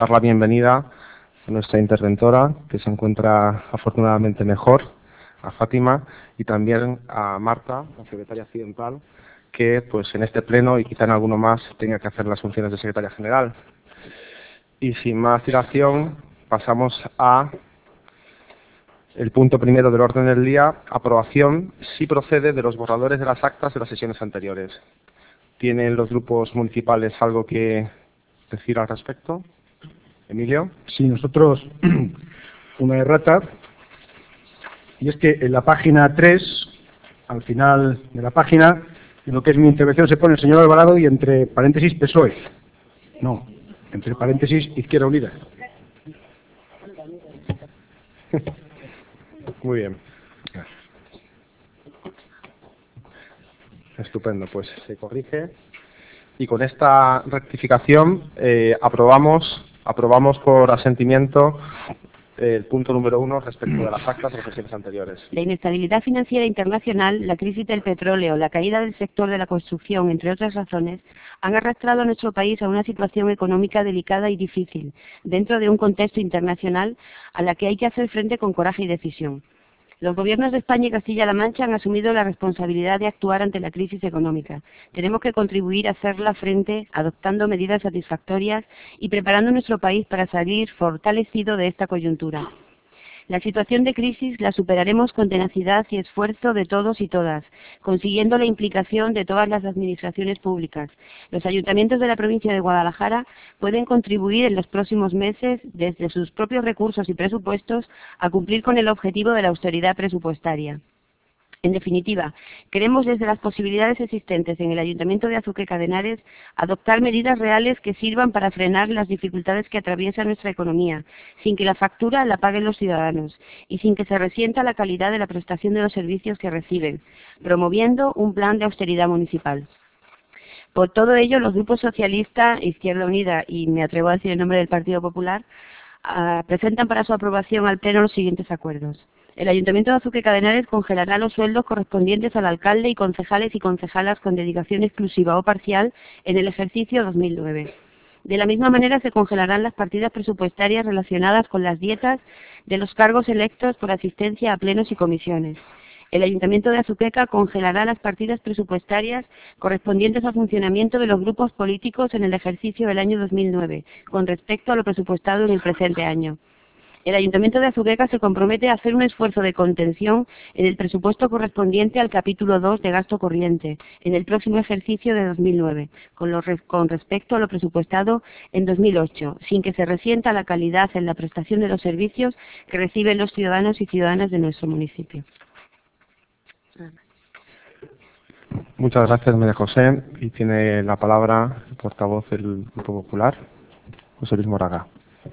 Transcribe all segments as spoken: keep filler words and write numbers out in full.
dar la bienvenida a nuestra interventora, que se encuentra afortunadamente mejor, a Fátima, y también a Marta, la secretaria accidental, que pues en este pleno y quizá en alguno más tenga que hacer las funciones de secretaria general. Y sin más dilación, pasamos a el punto primero del orden del día, aprobación, si procede, de los borradores de las actas de las sesiones anteriores. ¿Tienen los grupos municipales algo que decir al respecto? Emilio. Sí, nosotros una errata, y es que en la página tres, al final de la página, en lo que es mi intervención se pone el señor Alvarado y entre paréntesis P S O E. No, entre paréntesis Izquierda Unida. Muy bien. Estupendo, pues se corrige. Y con esta rectificación eh, aprobamos, aprobamos por asentimiento el punto número uno respecto de las actas de las sesiones anteriores. La inestabilidad financiera internacional, la crisis del petróleo, la caída del sector de la construcción, entre otras razones, han arrastrado a nuestro país a una situación económica delicada y difícil, dentro de un contexto internacional a la que hay que hacer frente con coraje y decisión. Los gobiernos de España y Castilla-La Mancha han asumido la responsabilidad de actuar ante la crisis económica. Tenemos que contribuir a hacerla frente, adoptando medidas satisfactorias y preparando nuestro país para salir fortalecido de esta coyuntura. La situación de crisis la superaremos con tenacidad y esfuerzo de todos y todas, consiguiendo la implicación de todas las administraciones públicas. Los ayuntamientos de la provincia de Guadalajara pueden contribuir en los próximos meses, desde sus propios recursos y presupuestos, a cumplir con el objetivo de la austeridad presupuestaria. En definitiva, queremos desde las posibilidades existentes en el Ayuntamiento de Azuqueca de Henares adoptar medidas reales que sirvan para frenar las dificultades que atraviesa nuestra economía, sin que la factura la paguen los ciudadanos y sin que se resienta la calidad de la prestación de los servicios que reciben, promoviendo un plan de austeridad municipal. Por todo ello, los grupos socialista, Izquierda Unida y me atrevo a decir el nombre del Partido Popular, uh, presentan para su aprobación al Pleno los siguientes acuerdos. El Ayuntamiento de Azuqueca de Henares congelará los sueldos correspondientes al alcalde y concejales y concejalas con dedicación exclusiva o parcial en el ejercicio dos mil nueve. De la misma manera se congelarán las partidas presupuestarias relacionadas con las dietas de los cargos electos por asistencia a plenos y comisiones. El Ayuntamiento de Azuqueca congelará las partidas presupuestarias correspondientes al funcionamiento de los grupos políticos en el ejercicio del año dos mil nueve, con respecto a lo presupuestado en el presente año. El Ayuntamiento de Azuqueca se compromete a hacer un esfuerzo de contención en el presupuesto correspondiente al capítulo dos de gasto corriente en el próximo ejercicio de dos mil nueve, con, lo, con respecto a lo presupuestado en dos mil ocho, sin que se resienta la calidad en la prestación de los servicios que reciben los ciudadanos y ciudadanas de nuestro municipio. Muchas gracias, María José. Y tiene la palabra el portavoz del Grupo Popular, José Luis Moraga.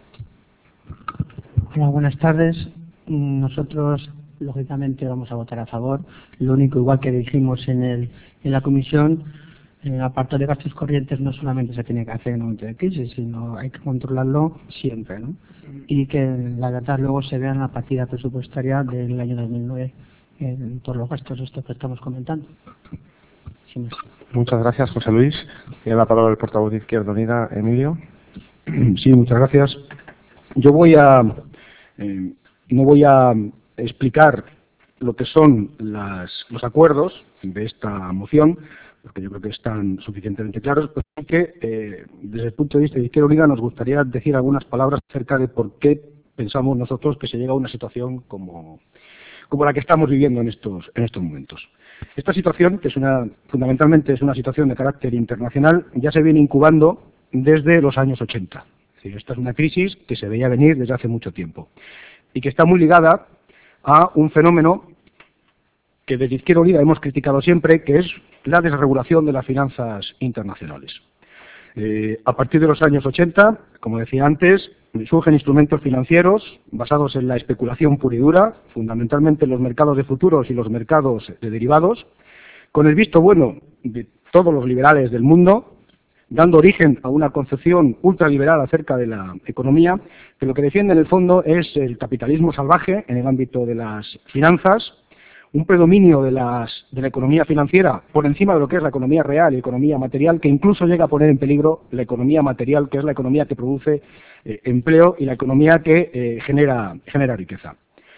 Hola, buenas tardes. Nosotros, lógicamente, vamos a votar a favor. Lo único, igual que dijimos en, el, en la comisión, en el apartado de gastos corrientes no solamente se tiene que hacer en un momento de crisis, sino hay que controlarlo siempre, ¿no? Y que la verdad luego se vea en la partida presupuestaria del año dos mil nueve, en todos los gastos estos que estamos comentando. Sin más. Muchas gracias, José Luis. Tiene la palabra el portavoz de Izquierda Unida, Emilio. Sí, muchas gracias. Yo voy a... Eh, no voy a explicar lo que son las, los acuerdos de esta moción, porque yo creo que están suficientemente claros, pero sí que eh, desde el punto de vista de Izquierda Unida nos gustaría decir algunas palabras acerca de por qué pensamos nosotros que se llega a una situación como, como la que estamos viviendo en estos, en estos momentos. Esta situación, que es una, fundamentalmente es una situación de carácter internacional, ya se viene incubando desde los años ochenta. Es decir, esta es una crisis que se veía venir desde hace mucho tiempo y que está muy ligada a un fenómeno que desde Izquierda Unida hemos criticado siempre, que es la desregulación de las finanzas internacionales. Eh, a partir de los años ochenta, como decía antes, surgen instrumentos financieros basados en la especulación pura y dura, fundamentalmente en los mercados de futuros y los mercados de derivados, con el visto bueno de todos los liberales del mundo, dando origen a una concepción ultraliberal acerca de la economía, que lo que defiende en el fondo es el capitalismo salvaje en el ámbito de las finanzas, un predominio de, las, de la economía financiera por encima de lo que es la economía real y economía material, que incluso llega a poner en peligro la economía material, que es la economía que produce eh, empleo y la economía que eh, genera, genera riqueza.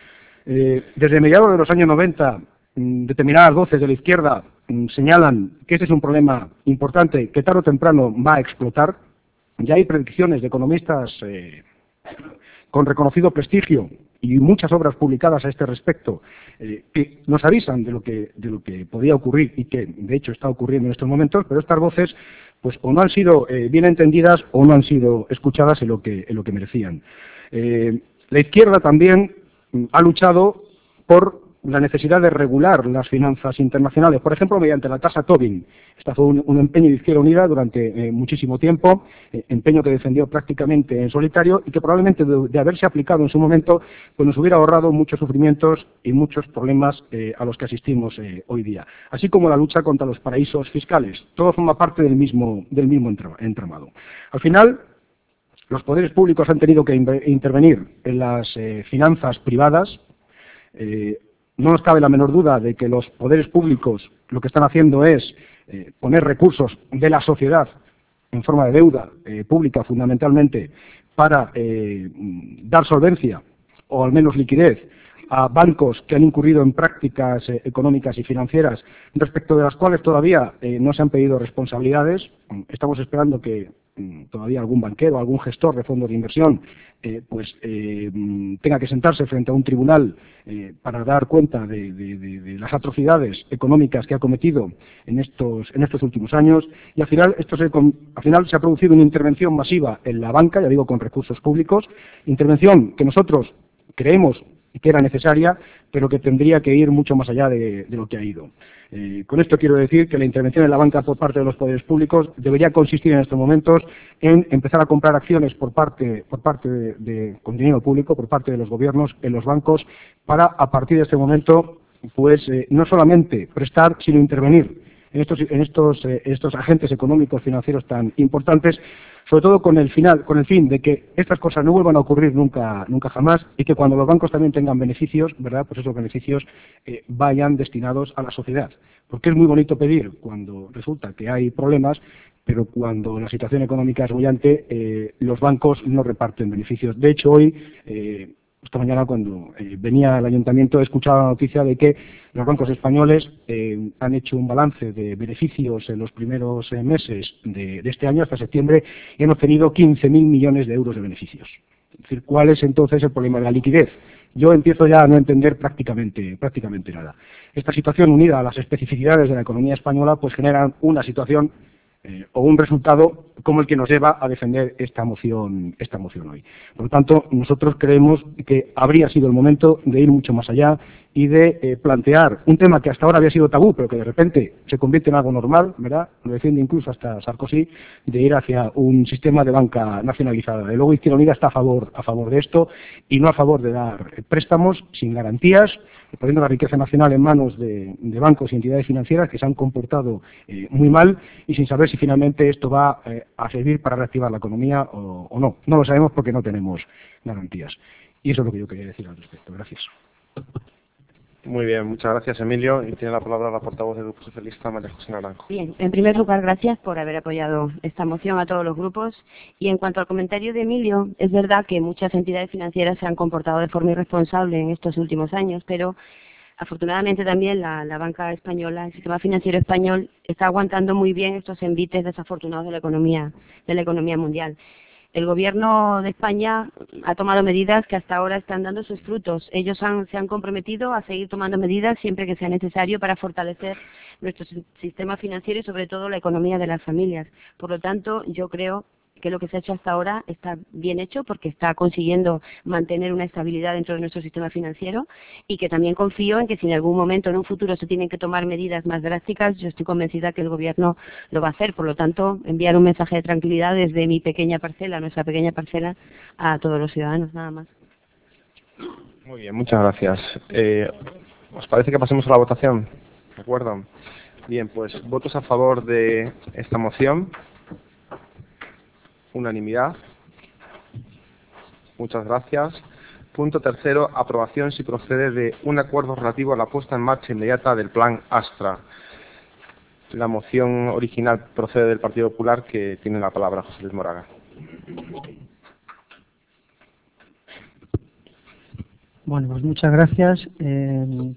Eh, desde mediados de los años noventa, mmm, determinadas voces de la izquierda mmm, señalan que este es un problema importante que tarde o temprano va a explotar. Ya hay predicciones de economistas eh, con reconocido prestigio y muchas obras publicadas a este respecto eh, que nos avisan de lo que, de lo que podía ocurrir y que de hecho está ocurriendo en estos momentos, pero estas voces pues o no han sido eh, bien entendidas o no han sido escuchadas en lo que, en lo que merecían. Eh, la izquierda también mm, ha luchado por la necesidad de regular las finanzas internacionales, por ejemplo, mediante la tasa Tobin. Este fue un, un empeño de Izquierda Unida durante eh, muchísimo tiempo, eh, empeño que defendió prácticamente en solitario y que probablemente de, de haberse aplicado en su momento pues nos hubiera ahorrado muchos sufrimientos y muchos problemas eh, a los que asistimos eh, hoy día, así como la lucha contra los paraísos fiscales. Todo forma parte del mismo, del mismo entramado. Al final, los poderes públicos han tenido que intervenir en las eh, finanzas privadas. Eh, No nos cabe la menor duda de que los poderes públicos lo que están haciendo es eh, poner recursos de la sociedad en forma de deuda eh, pública fundamentalmente para eh, dar solvencia o al menos liquidez a bancos que han incurrido en prácticas eh, económicas y financieras respecto de las cuales todavía eh, no se han pedido responsabilidades. Estamos esperando que todavía algún banquero, algún gestor de fondos de inversión, eh, pues eh, tenga que sentarse frente a un tribunal eh, para dar cuenta de, de, de, de las atrocidades económicas que ha cometido en estos, en estos últimos años. Y al final, esto se, al final se ha producido una intervención masiva en la banca, ya digo, con recursos públicos, intervención que nosotros creemos que era necesaria, pero que tendría que ir mucho más allá de, de lo que ha ido. Eh, con esto quiero decir que la intervención en la banca por parte de los poderes públicos debería consistir en estos momentos en empezar a comprar acciones por parte, por parte de, de, con dinero público, por parte de los gobiernos en los bancos, para a partir de este momento pues eh, no solamente prestar, sino intervenir en estos, en estos, eh, estos agentes económicos financieros tan importantes, sobre todo con el final, con el fin de que estas cosas no vuelvan a ocurrir nunca, nunca jamás, y que cuando los bancos también tengan beneficios, ¿verdad?, pues esos beneficios eh, vayan destinados a la sociedad. Porque es muy bonito pedir cuando resulta que hay problemas, pero cuando la situación económica es bollante, eh, los bancos no reparten beneficios. De hecho, hoy eh, esta mañana cuando eh, venía al ayuntamiento he escuchado la noticia de que los bancos españoles eh, han hecho un balance de beneficios en los primeros eh, meses de, de este año hasta septiembre y han obtenido quince mil millones de euros de beneficios. Es decir, ¿cuál es entonces el problema de la liquidez? Yo empiezo ya a no entender prácticamente, prácticamente nada. Esta situación unida a las especificidades de la economía española pues generan una situación Eh, o un resultado como el que nos lleva a defender esta moción, esta moción hoy. Por lo tanto, nosotros creemos que habría sido el momento de ir mucho más allá y de eh, plantear un tema que hasta ahora había sido tabú, pero que de repente se convierte en algo normal, ¿verdad? Lo defiende incluso hasta Sarkozy, de ir hacia un sistema de banca nacionalizada. De luego, Izquierda Unida está a favor, a favor de esto y no a favor de dar préstamos sin garantías, poniendo la riqueza nacional en manos de, de bancos y entidades financieras que se han comportado eh, muy mal y sin saber si finalmente esto va eh, a servir para reactivar la economía o, o no. No lo sabemos porque no tenemos garantías. Y eso es lo que yo quería decir al respecto. Gracias. Muy bien, muchas gracias, Emilio. Y tiene la palabra la portavoz del Grupo Socialista, María José Naranjo. Bien, en primer lugar, gracias por haber apoyado esta moción a todos los grupos. Y en cuanto al comentario de Emilio, es verdad que muchas entidades financieras se han comportado de forma irresponsable en estos últimos años, pero afortunadamente también la, la banca española, el sistema financiero español, está aguantando muy bien estos envites desafortunados de la economía, de la economía mundial. El gobierno de España ha tomado medidas que hasta ahora están dando sus frutos. Ellos han, se han comprometido a seguir tomando medidas siempre que sea necesario para fortalecer nuestro sistema financiero y sobre todo la economía de las familias. Por lo tanto, yo creo que lo que se ha hecho hasta ahora está bien hecho porque está consiguiendo mantener una estabilidad dentro de nuestro sistema financiero y que también confío en que si en algún momento en un futuro se tienen que tomar medidas más drásticas, yo estoy convencida que el Gobierno lo va a hacer. Por lo tanto, enviar un mensaje de tranquilidad desde mi pequeña parcela, nuestra pequeña parcela, a todos los ciudadanos, nada más. Muy bien, muchas gracias. Eh, ¿Os parece que pasemos a la votación? ¿De acuerdo? Bien, pues votos a favor de esta moción. Unanimidad. Muchas gracias. Punto tercero, aprobación, si procede, de un acuerdo relativo a la puesta en marcha inmediata del Plan Astra. La moción original procede del Partido Popular, que tiene la palabra José Luis Moraga. Bueno, pues muchas gracias. Eh,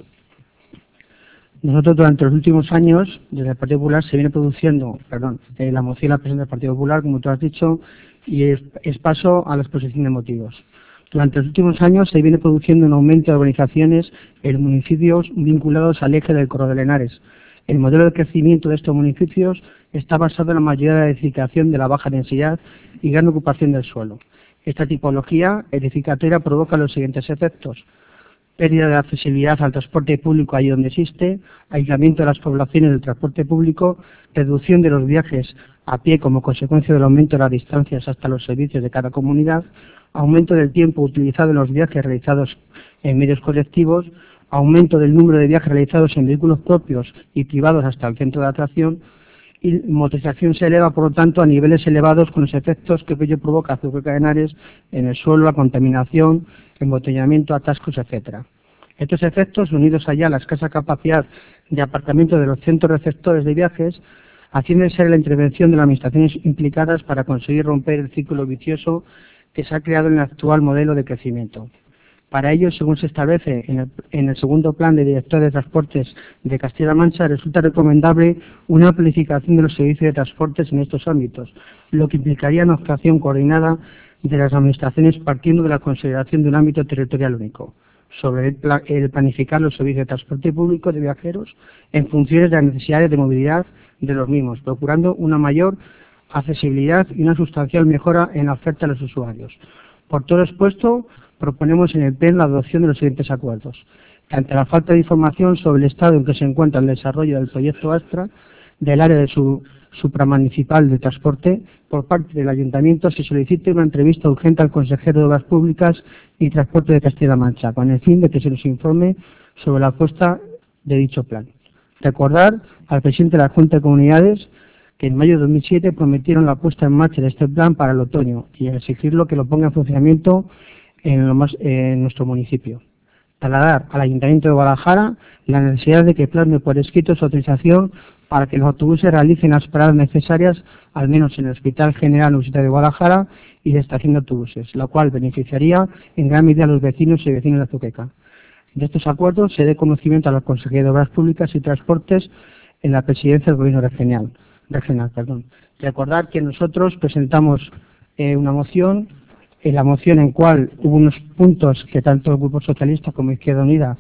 nosotros durante los últimos años, desde el Partido Popular, se viene produciendo, perdón, eh, la moción la presenta el Partido Popular, como tú has dicho, y es, es paso a la exposición de motivos. Durante los últimos años se viene produciendo un aumento de urbanizaciones en municipios vinculados al eje del Corredor de Henares. El modelo de crecimiento de estos municipios está basado en la mayoría de la edificación de la baja densidad y gran ocupación del suelo. Esta tipología edificatoria provoca los siguientes efectos: pérdida de accesibilidad al transporte público allí donde existe, aislamiento de las poblaciones del transporte público, reducción de los viajes a pie como consecuencia del aumento de las distancias hasta los servicios de cada comunidad, aumento del tiempo utilizado en los viajes realizados en medios colectivos, aumento del número de viajes realizados en vehículos propios y privados hasta el centro de atracción, y motorización se eleva, por lo tanto, a niveles elevados con los efectos que ello provoca Azuqueca de Henares en el suelo, la contaminación, embotellamiento, atascos, etcétera. Estos efectos, unidos allá a la escasa capacidad de aparcamiento de los centros receptores de viajes, hacen ser la intervención de las administraciones implicadas para conseguir romper el círculo vicioso que se ha creado en el actual modelo de crecimiento. Para ello, según se establece en el, en el segundo plan de director de transportes de Castilla-La Mancha, resulta recomendable una planificación de los servicios de transportes en estos ámbitos, lo que implicaría una actuación coordinada de las administraciones partiendo de la consideración de un ámbito territorial único, sobre el, pla el planificar los servicios de transporte público de viajeros en función de las necesidades de movilidad de los mismos, procurando una mayor accesibilidad y una sustancial mejora en la oferta a los usuarios. Por todo expuesto, proponemos en el Pleno la adopción de los siguientes acuerdos. Ante la falta de información sobre el estado en que se encuentra el desarrollo del proyecto Astra del área de su supramunicipal de transporte, por parte del Ayuntamiento se solicite una entrevista urgente al consejero de Obras Públicas y Transporte de Castilla-La Mancha, con el fin de que se nos informe sobre la puesta de dicho plan. Recordar al presidente de la Junta de Comunidades que en mayo de dos mil siete prometieron la puesta en marcha de este plan para el otoño y exigirlo que lo ponga en funcionamiento en, lo más, eh, en nuestro municipio. Trasladar al Ayuntamiento de Guadalajara la necesidad de que plasme por escrito su autorización para que los autobuses realicen las paradas necesarias, al menos en el Hospital General Universitario de Guadalajara y la estación de autobuses, lo cual beneficiaría en gran medida a los vecinos y vecinos de Azuqueca. De estos acuerdos se dé conocimiento a la Consejería de Obras Públicas y Transportes en la presidencia del Gobierno regional. regional perdón. Recordar que nosotros presentamos eh, una moción, en la moción en cual hubo unos puntos que tanto el Grupo Socialista como Izquierda Unida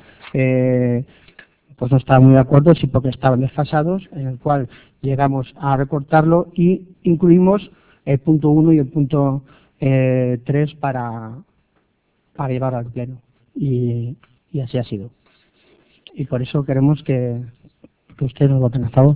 eh, pues no estaban muy de acuerdo, sí, porque estaban desfasados, en el cual llegamos a recortarlo y incluimos el punto uno y el punto eh, tres para, para llevar al Pleno. Y, y así ha sido. Y por eso queremos que, que ustedes nos voten a favor.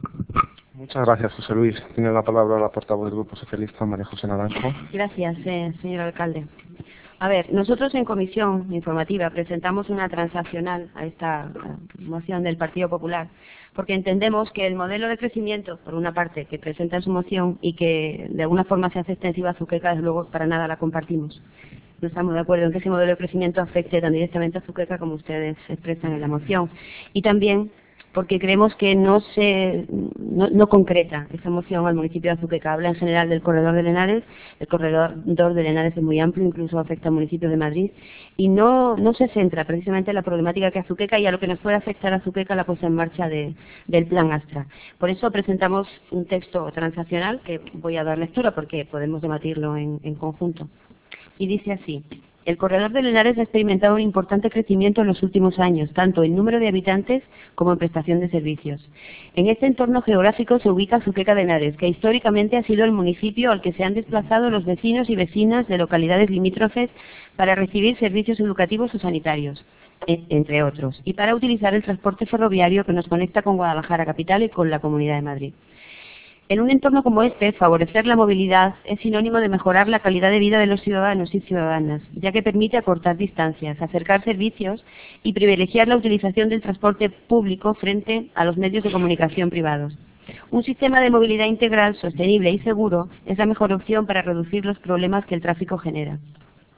Muchas gracias, José Luis. Tiene la palabra la portavoz del Grupo Socialista, María José Naranjo. Gracias, eh, señor alcalde. A ver, nosotros en comisión informativa presentamos una transaccional a esta moción del Partido Popular, porque entendemos que el modelo de crecimiento, por una parte, que presenta en su moción y que de alguna forma se hace extensiva a Azuqueca, desde luego para nada la compartimos. No estamos de acuerdo en que ese modelo de crecimiento afecte tan directamente a Azuqueca como ustedes expresan en la moción. Y también porque creemos que no se no, no concreta esa moción al municipio de Azuqueca. Habla en general del corredor de Henares. El corredor de Henares es muy amplio, incluso afecta a municipios de Madrid, y no no se centra precisamente en la problemática que Azuqueca y a lo que nos puede afectar a Azuqueca la puesta en marcha de, del plan Astra. Por eso presentamos un texto transaccional que voy a dar lectura porque podemos debatirlo en, en conjunto. Y dice así: el corredor de Henares ha experimentado un importante crecimiento en los últimos años, tanto en número de habitantes como en prestación de servicios. En este entorno geográfico se ubica Azuqueca de Henares, que históricamente ha sido el municipio al que se han desplazado los vecinos y vecinas de localidades limítrofes para recibir servicios educativos o sanitarios, entre otros, y para utilizar el transporte ferroviario que nos conecta con Guadalajara capital y con la Comunidad de Madrid. En un entorno como este, favorecer la movilidad es sinónimo de mejorar la calidad de vida de los ciudadanos y ciudadanas, ya que permite acortar distancias, acercar servicios y privilegiar la utilización del transporte público frente a los medios de comunicación privados. Un sistema de movilidad integral, sostenible y seguro es la mejor opción para reducir los problemas que el tráfico genera.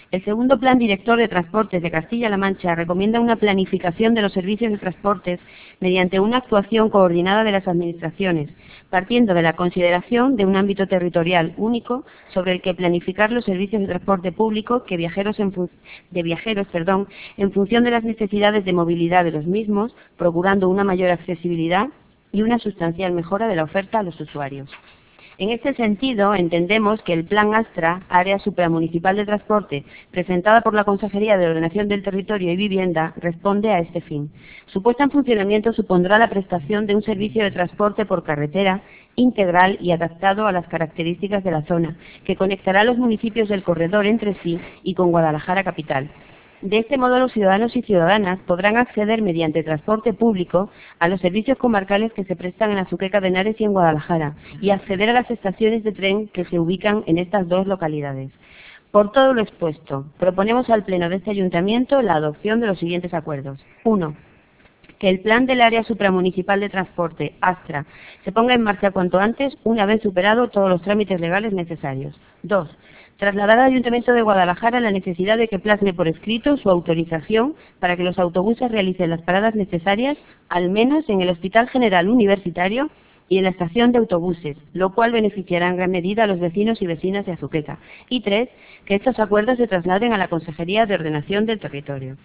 El segundo Plan Director de Transportes de Castilla-La Mancha recomienda una planificación de los servicios de transportes mediante una actuación coordinada de las administraciones, partiendo de la consideración de un ámbito territorial único sobre el que planificar los servicios de transporte público que viajeros en de viajeros perdón, en función de las necesidades de movilidad de los mismos, procurando una mayor accesibilidad y una sustancial mejora de la oferta a los usuarios. En este sentido, entendemos que el Plan Astra, Área Supramunicipal de Transporte, presentada por la Consejería de Ordenación del Territorio y Vivienda, responde a este fin. Su puesta en funcionamiento supondrá la prestación de un servicio de transporte por carretera integral y adaptado a las características de la zona, que conectará los municipios del corredor entre sí y con Guadalajara capital. De este modo, los ciudadanos y ciudadanas podrán acceder mediante transporte público a los servicios comarcales que se prestan en Azuqueca de Henares y en Guadalajara y acceder a las estaciones de tren que se ubican en estas dos localidades. Por todo lo expuesto, proponemos al Pleno de este Ayuntamiento la adopción de los siguientes acuerdos. uno. Que el Plan del Área Supramunicipal de Transporte, Astra, se ponga en marcha cuanto antes, una vez superado todos los trámites legales necesarios. dos. Trasladar al Ayuntamiento de Guadalajara la necesidad de que plasme por escrito su autorización para que los autobuses realicen las paradas necesarias, al menos en el Hospital General Universitario y en la estación de autobuses, lo cual beneficiará en gran medida a los vecinos y vecinas de Azuqueca. Y tres. Que estos acuerdos se trasladen a la Consejería de Ordenación del Territorio.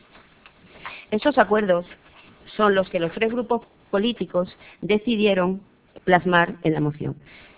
Estos acuerdos son los que los tres grupos políticos decidieron plasmar en la moción.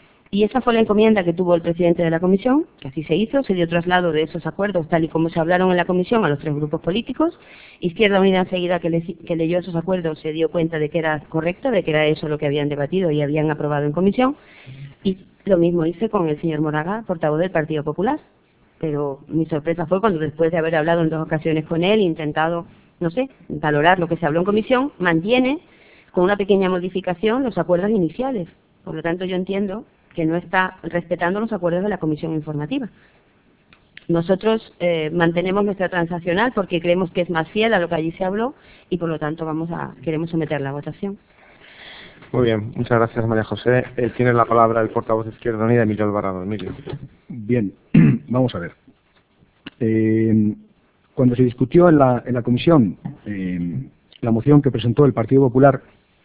Y esa fue la encomienda que tuvo el presidente de la comisión, que así se hizo, se dio traslado de esos acuerdos tal y como se hablaron en la comisión a los tres grupos políticos. Izquierda Unida enseguida que, le, que leyó esos acuerdos se dio cuenta de que era correcto, de que era eso lo que habían debatido y habían aprobado en comisión. Y lo mismo hice con el señor Moraga, portavoz del Partido Popular. Pero mi sorpresa fue cuando, después de haber hablado en dos ocasiones con él, intentado, no sé, valorar lo que se habló en comisión, mantiene con una pequeña modificación los acuerdos iniciales. Por lo tanto, yo entiendo que no está respetando los acuerdos de la comisión informativa. Nosotros eh, mantenemos nuestra transaccional porque creemos que es más fiel a lo que allí se habló y por lo tanto vamos a queremos someterla a votación. Muy bien, muchas gracias María José. Eh, tiene la palabra el portavoz de Izquierda Unida, Emilio Alvarado. Emilio. Bien, vamos a ver. Eh, cuando se discutió en la, en la comisión eh, la moción que presentó el Partido Popular,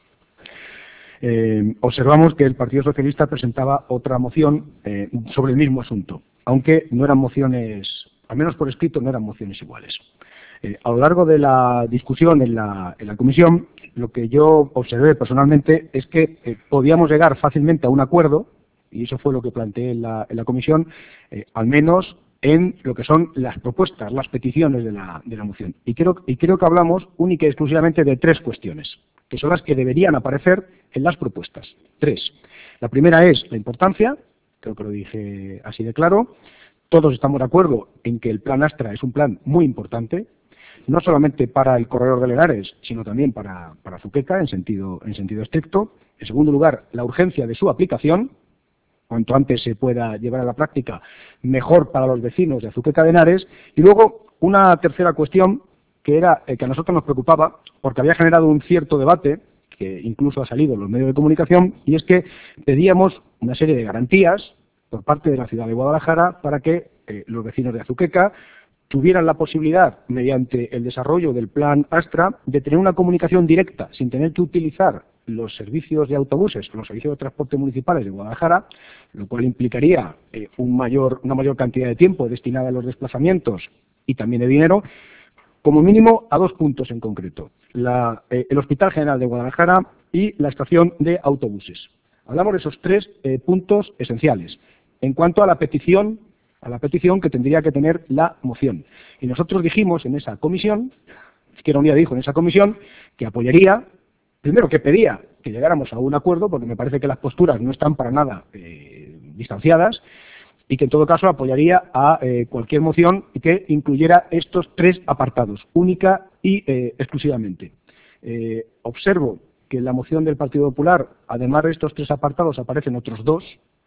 Eh, observamos que el Partido Socialista presentaba otra moción eh, sobre el mismo asunto, aunque no eran mociones, al menos por escrito, no eran mociones iguales. Eh, a lo largo de la discusión en la, en la comisión, lo que yo observé personalmente es que eh, podíamos llegar fácilmente a un acuerdo, y eso fue lo que planteé en la, en la comisión, eh, al menos en lo que son las propuestas, las peticiones de la, de la moción. Y creo, y creo que hablamos única y exclusivamente de tres cuestiones, que son las que deberían aparecer en las propuestas. Tres. La primera es la importancia, creo que lo dije así de claro. Todos estamos de acuerdo en que el Plan Astra es un plan muy importante, no solamente para el corredor de Henares, sino también para, para Azuqueca, en sentido, en sentido estricto. En segundo lugar, la urgencia de su aplicación. Cuanto antes se pueda llevar a la práctica, mejor para los vecinos de Azuqueca de Henares. Y luego, una tercera cuestión que era eh, que a nosotros nos preocupaba, porque había generado un cierto debate, que incluso ha salido en los medios de comunicación, y es que pedíamos una serie de garantías por parte de la ciudad de Guadalajara para que eh, los vecinos de Azuqueca tuvieran la posibilidad, mediante el desarrollo del Plan Astra, de tener una comunicación directa, sin tener que utilizar los servicios de autobuses, los servicios de transporte municipales de Guadalajara, lo cual implicaría eh, un mayor, una mayor cantidad de tiempo destinada a los desplazamientos y también de dinero, como mínimo a dos puntos en concreto, la, eh, el Hospital General de Guadalajara y la estación de autobuses. Hablamos de esos tres eh, puntos esenciales. En cuanto a la petición, a la petición que tendría que tener la moción. Y nosotros dijimos en esa comisión, Izquierda Unida dijo en esa comisión, que apoyaría, primero que pedía que llegáramos a un acuerdo, porque me parece que las posturas no están para nada eh, distanciadas, y que en todo caso apoyaría a eh, cualquier moción que incluyera estos tres apartados, única y eh, exclusivamente. Eh, observo que en la moción del Partido Popular, además de estos tres apartados, aparecen otros dos,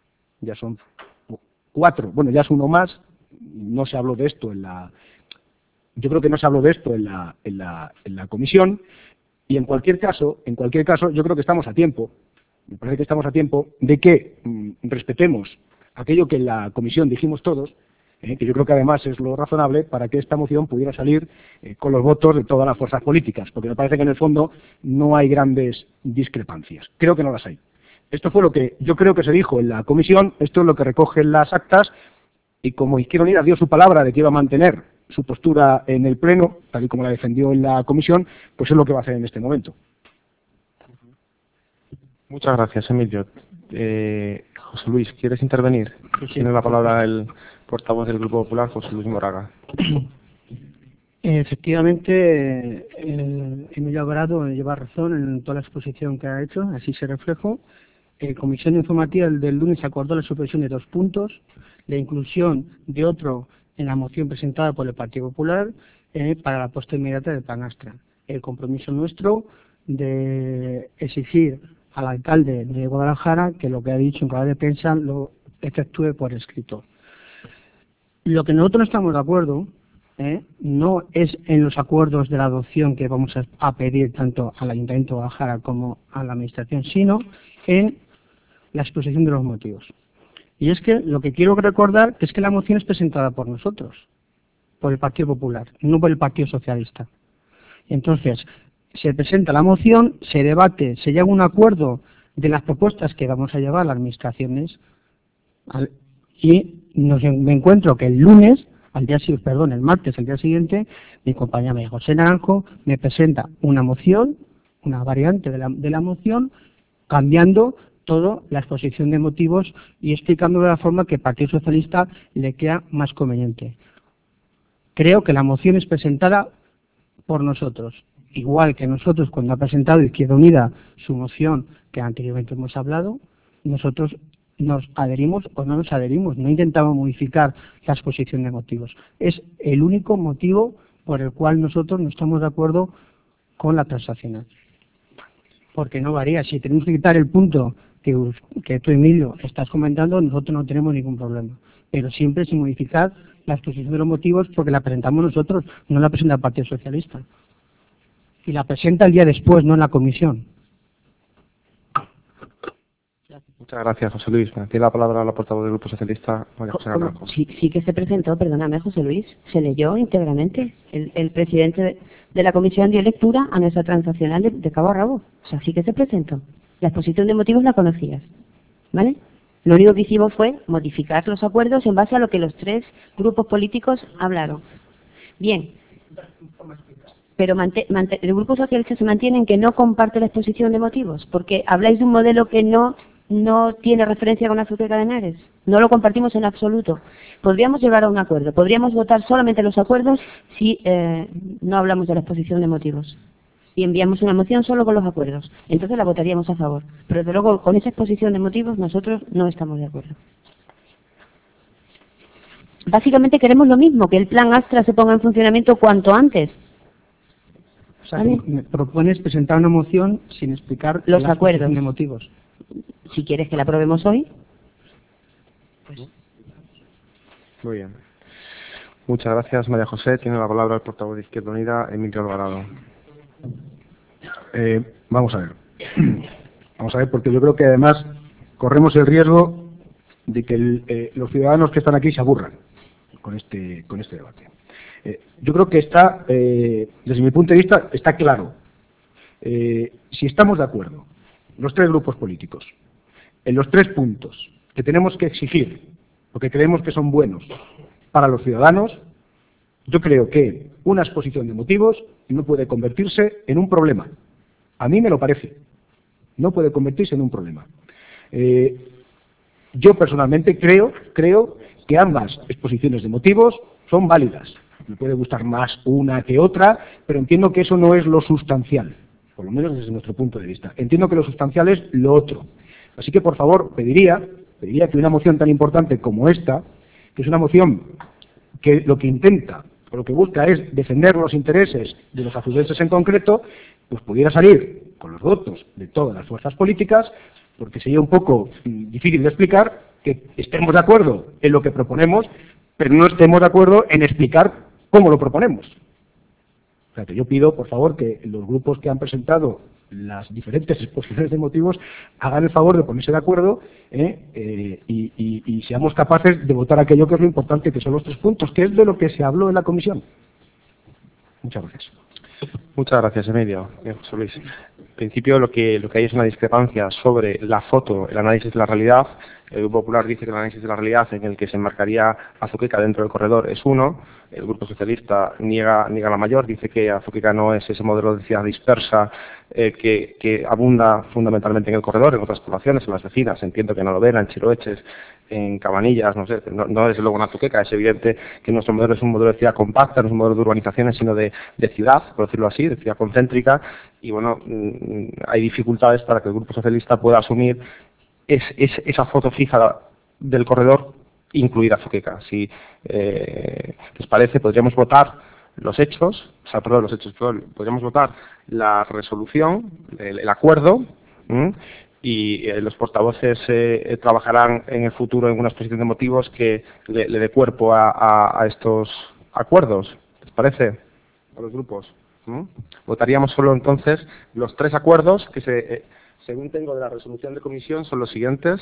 ya son cuatro, bueno, ya es uno más, no se habló de esto en la... Yo creo que no se habló de esto en la, en la, en la comisión, y en cualquier caso, en cualquier caso, yo creo que estamos a tiempo, me parece que estamos a tiempo de que mmm, respetemos aquello que en la comisión dijimos todos, eh, que yo creo que además es lo razonable para que esta moción pudiera salir eh, con los votos de todas las fuerzas políticas, porque me parece que en el fondo no hay grandes discrepancias. Creo que no las hay. Esto fue lo que yo creo que se dijo en la comisión, esto es lo que recogen las actas, y como Izquierda Unida dio su palabra de que iba a mantener su postura en el Pleno, tal y como la defendió en la comisión, pues es lo que va a hacer en este momento. Muchas gracias, Emilio. Eh, José Luis, ¿quieres intervenir? Sí, sí. Tiene la palabra el portavoz del Grupo Popular, José Luis Moraga. Efectivamente, eh, Emilio Alvarado lleva razón en toda la exposición que ha hecho, así se reflejó. En comisión informativa del lunes se acordó la supresión de dos puntos, la inclusión de otro en la moción presentada por el Partido Popular eh, para la puesta inmediata del Plan Astra. El compromiso nuestro de exigir al alcalde de Guadalajara que lo que ha dicho en rueda de prensa lo efectúe por escrito. Lo que nosotros no estamos de acuerdo ¿eh? no es en los acuerdos de la adopción que vamos a, a pedir tanto al Ayuntamiento de Guadalajara como a la Administración, sino en la exposición de los motivos. Y es que lo que quiero recordar es que la moción es presentada por nosotros, por el Partido Popular, no por el Partido Socialista. Entonces, se presenta la moción, se debate, se llega a un acuerdo de las propuestas que vamos a llevar a las administraciones al, y nos, me encuentro que el lunes, al día perdón, el martes, el día siguiente, mi compañera María José Naranjo me presenta una moción, una variante de la, de la moción, cambiando toda la exposición de motivos y explicando de la forma que al Partido Socialista le queda más conveniente. Creo que la moción es presentada por nosotros, igual que nosotros cuando ha presentado Izquierda Unida su moción que anteriormente hemos hablado, nosotros nos adherimos o no nos adherimos, no intentamos modificar la exposición de motivos. Es el único motivo por el cual nosotros no estamos de acuerdo con la transaccional. Porque no varía. Si tenemos que quitar el punto que, que tú, Emilio, estás comentando, nosotros no tenemos ningún problema. Pero siempre sin modificar la exposición de los motivos porque la presentamos nosotros, no la presenta el Partido Socialista. Y la presenta el día después, no en la comisión. Muchas gracias, José Luis. Tiene la palabra la portavoz del Grupo Socialista, María José Naranjo. Sí, sí que se presentó, perdóname, José Luis, se leyó íntegramente. El, el presidente de, de la comisión dio lectura a nuestra transaccional de, de cabo a rabo. O sea, sí que se presentó. La exposición de motivos la conocías, ¿vale? Lo único que hicimos fue modificar los acuerdos en base a lo que los tres grupos políticos hablaron. Bien. Pero mante, mante, el Grupo Socialista se mantiene en que no comparte la exposición de motivos, porque habláis de un modelo que no... no tiene referencia con Azúcar Cadenares. No lo compartimos en absoluto. Podríamos llegar a un acuerdo. Podríamos votar solamente los acuerdos si eh, no hablamos de la exposición de motivos. Y enviamos una moción solo con los acuerdos. Entonces la votaríamos a favor. Pero desde luego con esa exposición de motivos nosotros no estamos de acuerdo. Básicamente queremos lo mismo, que el plan Astra se ponga en funcionamiento cuanto antes. O sea, ¿vale? Me propones presentar una moción sin explicar los la acuerdos exposición de motivos. Si quieres que la aprobemos hoy, pues... Muy bien. Muchas gracias, María José. Tiene la palabra el portavoz de Izquierda Unida, Emilio Alvarado. Eh, vamos a ver. Vamos a ver, porque yo creo que además corremos el riesgo de que el, eh, los ciudadanos que están aquí se aburran con este, con este debate. Eh, yo creo que está, eh, desde mi punto de vista, está claro. Eh, si estamos de acuerdo, los tres grupos políticos, en los tres puntos que tenemos que exigir, porque creemos que son buenos para los ciudadanos, yo creo que una exposición de motivos no puede convertirse en un problema. A mí me lo parece. No puede convertirse en un problema. Eh, yo personalmente creo, creo que ambas exposiciones de motivos son válidas. Me puede gustar más una que otra, pero entiendo que eso no es lo sustancial, por lo menos desde nuestro punto de vista. Entiendo que lo sustancial es lo otro. Así que, por favor, pediría, pediría que una moción tan importante como esta, que es una moción que lo que intenta, o lo que busca es defender los intereses de los azucenses en concreto, pues pudiera salir con los votos de todas las fuerzas políticas, porque sería un poco difícil de explicar que estemos de acuerdo en lo que proponemos, pero no estemos de acuerdo en explicar cómo lo proponemos. O sea, que yo pido, por favor, que los grupos que han presentado las diferentes exposiciones de motivos hagan el favor de ponerse de acuerdo eh, eh, y, y, y seamos capaces de votar aquello que es lo importante, que son los tres puntos, que es de lo que se habló en la comisión. Muchas gracias. Muchas gracias, Emilio. Bien, José Luis. En principio, lo que, lo que hay es una discrepancia sobre la foto, el análisis de la realidad. El Grupo Popular dice que el análisis de la realidad en el que se enmarcaría Azuqueca dentro del corredor es uno. El Grupo Socialista niega, niega la mayor, dice que Azuqueca no es ese modelo de ciudad dispersa eh, que, que abunda fundamentalmente en el corredor, en otras poblaciones, en las vecinas. Entiendo que no lo ven, en Chiroeches, en Cabanillas, no sé, no, no desde luego en Azuqueca. Es evidente que nuestro modelo es un modelo de ciudad compacta, no es un modelo de urbanizaciones, sino de, de ciudad, por decirlo así, de ciudad concéntrica. Y bueno, hay dificultades para que el Grupo Socialista pueda asumir es, es, esa foto fija del corredor, incluida Azuqueca. Si eh, les parece, podríamos votar los hechos, o sea, perdón, los hechos, perdón, podríamos votar la resolución, el, el acuerdo, ¿m? y eh, los portavoces eh, trabajarán en el futuro en una exposición de motivos que le, le dé cuerpo a, a, a estos acuerdos. ¿Les parece? A los grupos. ¿M? Votaríamos solo entonces los tres acuerdos que se... Eh, según tengo de la resolución de comisión, son los siguientes.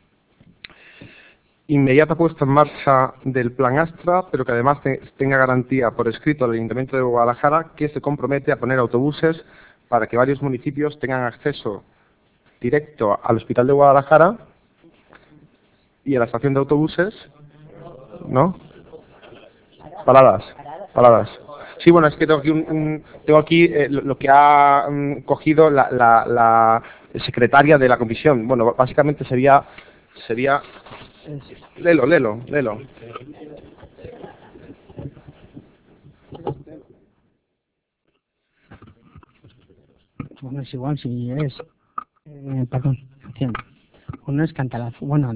Inmediata puesta en marcha del Plan Astra, pero que además te, tenga garantía por escrito al Ayuntamiento de Guadalajara que se compromete a poner autobuses para que varios municipios tengan acceso directo al Hospital de Guadalajara y a la estación de autobuses, ¿no? Paradas, paradas. Sí, bueno, es que tengo aquí, un, un, tengo aquí eh, lo, lo que ha um, cogido la, la, la secretaria de la comisión. Bueno, básicamente sería, sería, léelo, léelo, léelo. Bueno, es igual si es, eh, perdón, entiendo. Uno es Cantalazo, bueno,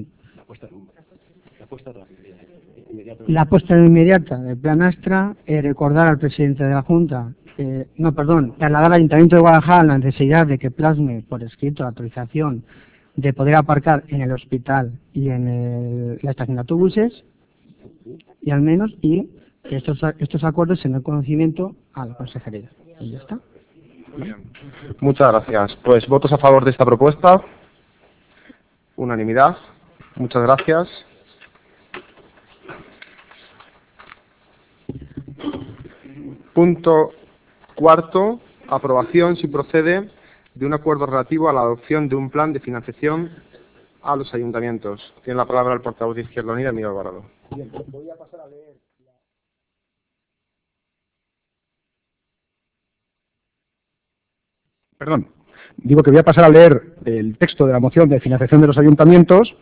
la puesta en inmediata del Plan Astra, eh, recordar al presidente de la Junta, eh, no, perdón, trasladar al Ayuntamiento de Guadalajara la necesidad de que plasme por escrito la autorización de poder aparcar en el hospital y en el, la estación de autobuses, y al menos, y que estos, estos acuerdos se den conocimiento a la consejería. Y ya está. Muy bien. Muchas gracias. Pues votos a favor de esta propuesta. Unanimidad. Muchas gracias. Punto cuarto. Aprobación, si procede, de un acuerdo relativo a la adopción de un plan de financiación a los ayuntamientos. Tiene la palabra el portavoz de Izquierda Unida, Miguel Alvarado. Bien, voy a pasar a leer. Perdón, digo que voy a pasar a leer el texto de la moción de financiación de los ayuntamientos,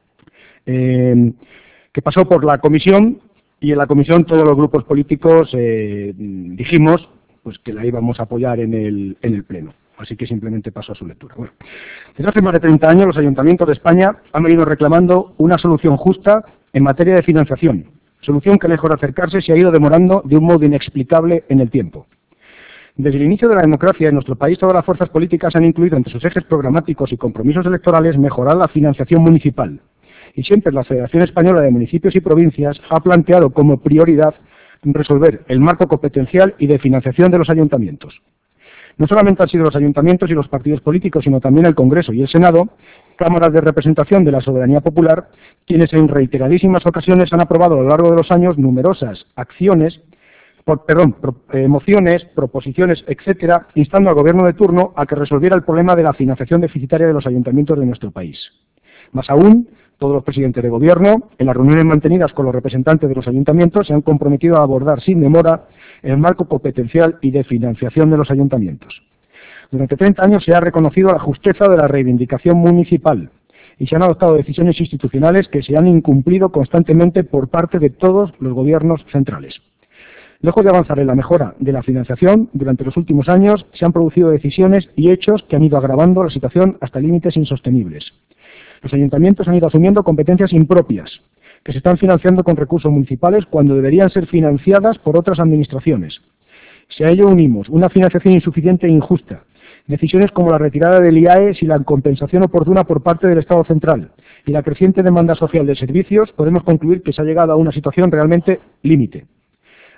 eh, que pasó por la comisión, y en la comisión todos los grupos políticos eh, dijimos pues que la íbamos a apoyar en el, en el Pleno. Así que simplemente paso a su lectura. Bueno, desde hace más de treinta años los ayuntamientos de España han venido reclamando una solución justa en materia de financiación, solución que lejos de acercarse se ha ido demorando de un modo inexplicable en el tiempo. Desde el inicio de la democracia en nuestro país todas las fuerzas políticas han incluido entre sus ejes programáticos y compromisos electorales mejorar la financiación municipal. Y siempre la Federación Española de Municipios y Provincias ha planteado como prioridad resolver el marco competencial y de financiación de los ayuntamientos. No solamente han sido los ayuntamientos y los partidos políticos, sino también el Congreso y el Senado, cámaras de representación de la soberanía popular, quienes en reiteradísimas ocasiones han aprobado a lo largo de los años numerosas acciones, por, perdón, pro, eh, mociones, proposiciones, etcétera, instando al gobierno de turno a que resolviera el problema de la financiación deficitaria de los ayuntamientos de nuestro país. Más aún, todos los presidentes de gobierno, en las reuniones mantenidas con los representantes de los ayuntamientos, se han comprometido a abordar sin demora el marco competencial y de financiación de los ayuntamientos. Durante treinta años se ha reconocido la justeza de la reivindicación municipal y se han adoptado decisiones institucionales que se han incumplido constantemente por parte de todos los gobiernos centrales. Lejos de avanzar en la mejora de la financiación, durante los últimos años se han producido decisiones y hechos que han ido agravando la situación hasta límites insostenibles. Los ayuntamientos han ido asumiendo competencias impropias, que se están financiando con recursos municipales cuando deberían ser financiadas por otras administraciones. Si a ello unimos una financiación insuficiente e injusta, decisiones como la retirada del I A E sin la compensación oportuna por parte del Estado central y la creciente demanda social de servicios, podemos concluir que se ha llegado a una situación realmente límite.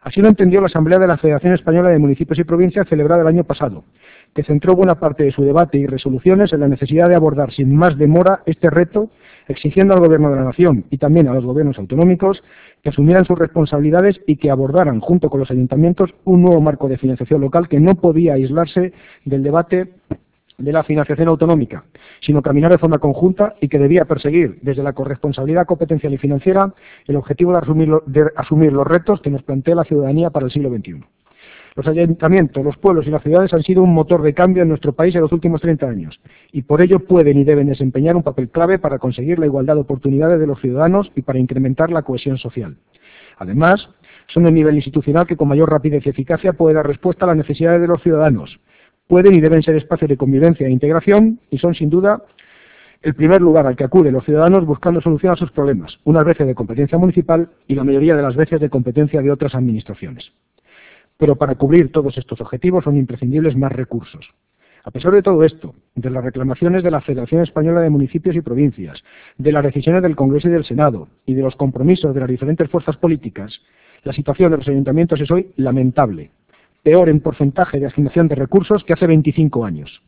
Así lo entendió la Asamblea de la Federación Española de Municipios y Provincias celebrada el año pasado, que centró buena parte de su debate y resoluciones en la necesidad de abordar sin más demora este reto, exigiendo al Gobierno de la Nación y también a los gobiernos autonómicos que asumieran sus responsabilidades y que abordaran, junto con los ayuntamientos, un nuevo marco de financiación local que no podía aislarse del debate de la financiación autonómica, sino caminar de forma conjunta y que debía perseguir, desde la corresponsabilidad competencial y financiera, el objetivo de asumir, de asumir los retos que nos plantea la ciudadanía para el siglo veintiuno. Los ayuntamientos, los pueblos y las ciudades han sido un motor de cambio en nuestro país en los últimos treinta años y por ello pueden y deben desempeñar un papel clave para conseguir la igualdad de oportunidades de los ciudadanos y para incrementar la cohesión social. Además, son el nivel institucional que con mayor rapidez y eficacia puede dar respuesta a las necesidades de los ciudadanos. Pueden y deben ser espacios de convivencia e integración y son sin duda el primer lugar al que acuden los ciudadanos buscando solución a sus problemas, unas veces de competencia municipal y la mayoría de las veces de competencia de otras administraciones. Pero para cubrir todos estos objetivos son imprescindibles más recursos. A pesar de todo esto, de las reclamaciones de la Federación Española de Municipios y Provincias, de las decisiones del Congreso y del Senado y de los compromisos de las diferentes fuerzas políticas, la situación de los ayuntamientos es hoy lamentable, peor en porcentaje de asignación de recursos que hace veinticinco años.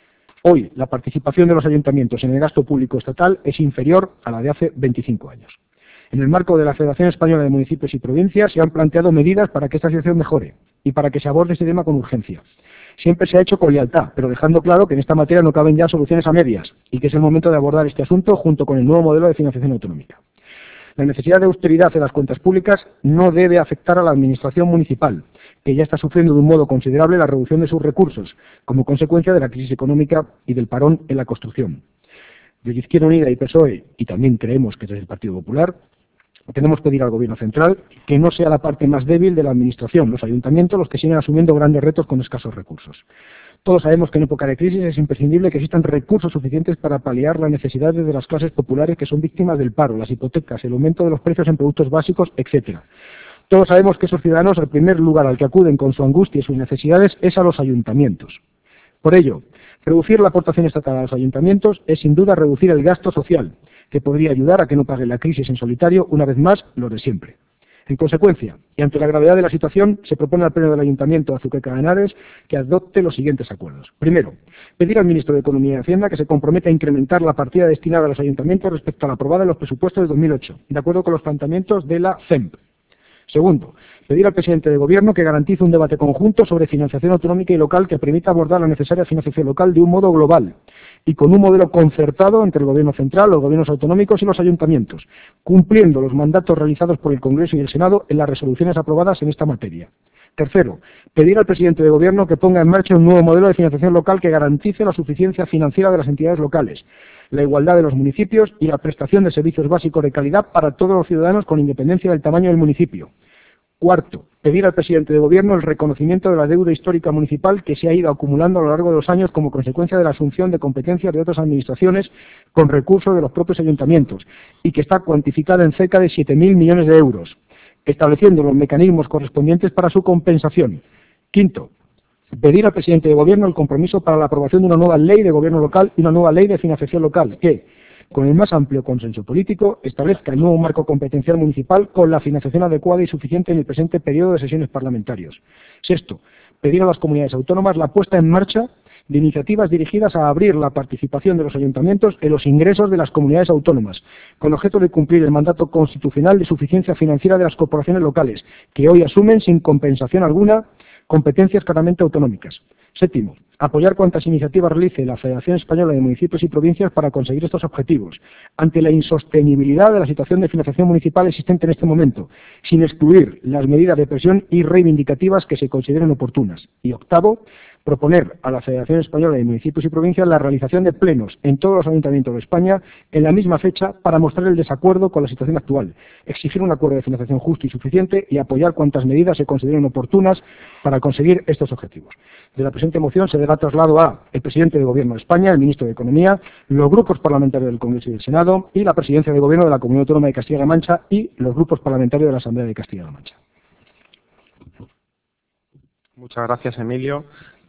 Hoy, la participación de los ayuntamientos en el gasto público estatal es inferior a la de hace veinticinco años. En el marco de la Federación Española de Municipios y Provincias se han planteado medidas para que esta situación mejore y para que se aborde este tema con urgencia. Siempre se ha hecho con lealtad, pero dejando claro que en esta materia no caben ya soluciones a medias y que es el momento de abordar este asunto junto con el nuevo modelo de financiación autonómica. La necesidad de austeridad en las cuentas públicas no debe afectar a la administración municipal, que ya está sufriendo de un modo considerable la reducción de sus recursos, como consecuencia de la crisis económica y del parón en la construcción. Desde Izquierda Unida y P S O E, y también creemos que desde el Partido Popular, tenemos que pedir al Gobierno central que no sea la parte más débil de la Administración, los ayuntamientos, los que siguen asumiendo grandes retos con escasos recursos. Todos sabemos que en época de crisis es imprescindible que existan recursos suficientes para paliar las necesidades de las clases populares que son víctimas del paro, las hipotecas, el aumento de los precios en productos básicos, etcétera. Todos sabemos que esos ciudadanos, el primer lugar al que acuden con su angustia y sus necesidades es a los ayuntamientos. Por ello, reducir la aportación estatal a los ayuntamientos es sin duda reducir el gasto social, que podría ayudar a que no pague la crisis en solitario, una vez más, los de siempre. En consecuencia, y ante la gravedad de la situación, se propone al Pleno del Ayuntamiento de Azuqueca de Henares que adopte los siguientes acuerdos. Primero, pedir al Ministro de Economía y Hacienda que se comprometa a incrementar la partida destinada a los ayuntamientos respecto a la aprobada en los presupuestos de dos mil ocho, de acuerdo con los planteamientos de la C E M P. Segundo, pedir al presidente de Gobierno que garantice un debate conjunto sobre financiación autonómica y local que permita abordar la necesaria financiación local de un modo global y con un modelo concertado entre el Gobierno central, los gobiernos autonómicos y los ayuntamientos, cumpliendo los mandatos realizados por el Congreso y el Senado en las resoluciones aprobadas en esta materia. Tercero, pedir al presidente de Gobierno que ponga en marcha un nuevo modelo de financiación local que garantice la suficiencia financiera de las entidades locales, la igualdad de los municipios y la prestación de servicios básicos de calidad para todos los ciudadanos con independencia del tamaño del municipio. Cuarto, pedir al presidente de Gobierno el reconocimiento de la deuda histórica municipal que se ha ido acumulando a lo largo de los años como consecuencia de la asunción de competencias de otras administraciones con recursos de los propios ayuntamientos y que está cuantificada en cerca de siete mil millones de euros, estableciendo los mecanismos correspondientes para su compensación. Quinto, pedir al presidente de Gobierno el compromiso para la aprobación de una nueva ley de gobierno local y una nueva ley de financiación local que, con el más amplio consenso político, establezca el nuevo marco competencial municipal con la financiación adecuada y suficiente en el presente periodo de sesiones parlamentarias. Sexto, pedir a las comunidades autónomas la puesta en marcha de iniciativas dirigidas a abrir la participación de los ayuntamientos en los ingresos de las comunidades autónomas, con objeto de cumplir el mandato constitucional de suficiencia financiera de las corporaciones locales, que hoy asumen sin compensación alguna competencias claramente autonómicas. Séptimo, apoyar cuantas iniciativas realice la Federación Española de Municipios y Provincias para conseguir estos objetivos, ante la insostenibilidad de la situación de financiación municipal existente en este momento, sin excluir las medidas de presión y reivindicativas que se consideren oportunas. Y octavo, proponer a la Federación Española de Municipios y Provincias la realización de plenos en todos los ayuntamientos de España en la misma fecha para mostrar el desacuerdo con la situación actual, exigir un acuerdo de financiación justo y suficiente y apoyar cuantas medidas se consideren oportunas para conseguir estos objetivos. De la presente moción se dará traslado a el presidente de Gobierno de España, el ministro de Economía, los grupos parlamentarios del Congreso y del Senado y la presidencia de Gobierno de la Comunidad Autónoma de Castilla-La Mancha y los grupos parlamentarios de la Asamblea de Castilla-La Mancha. Muchas gracias, Emilio.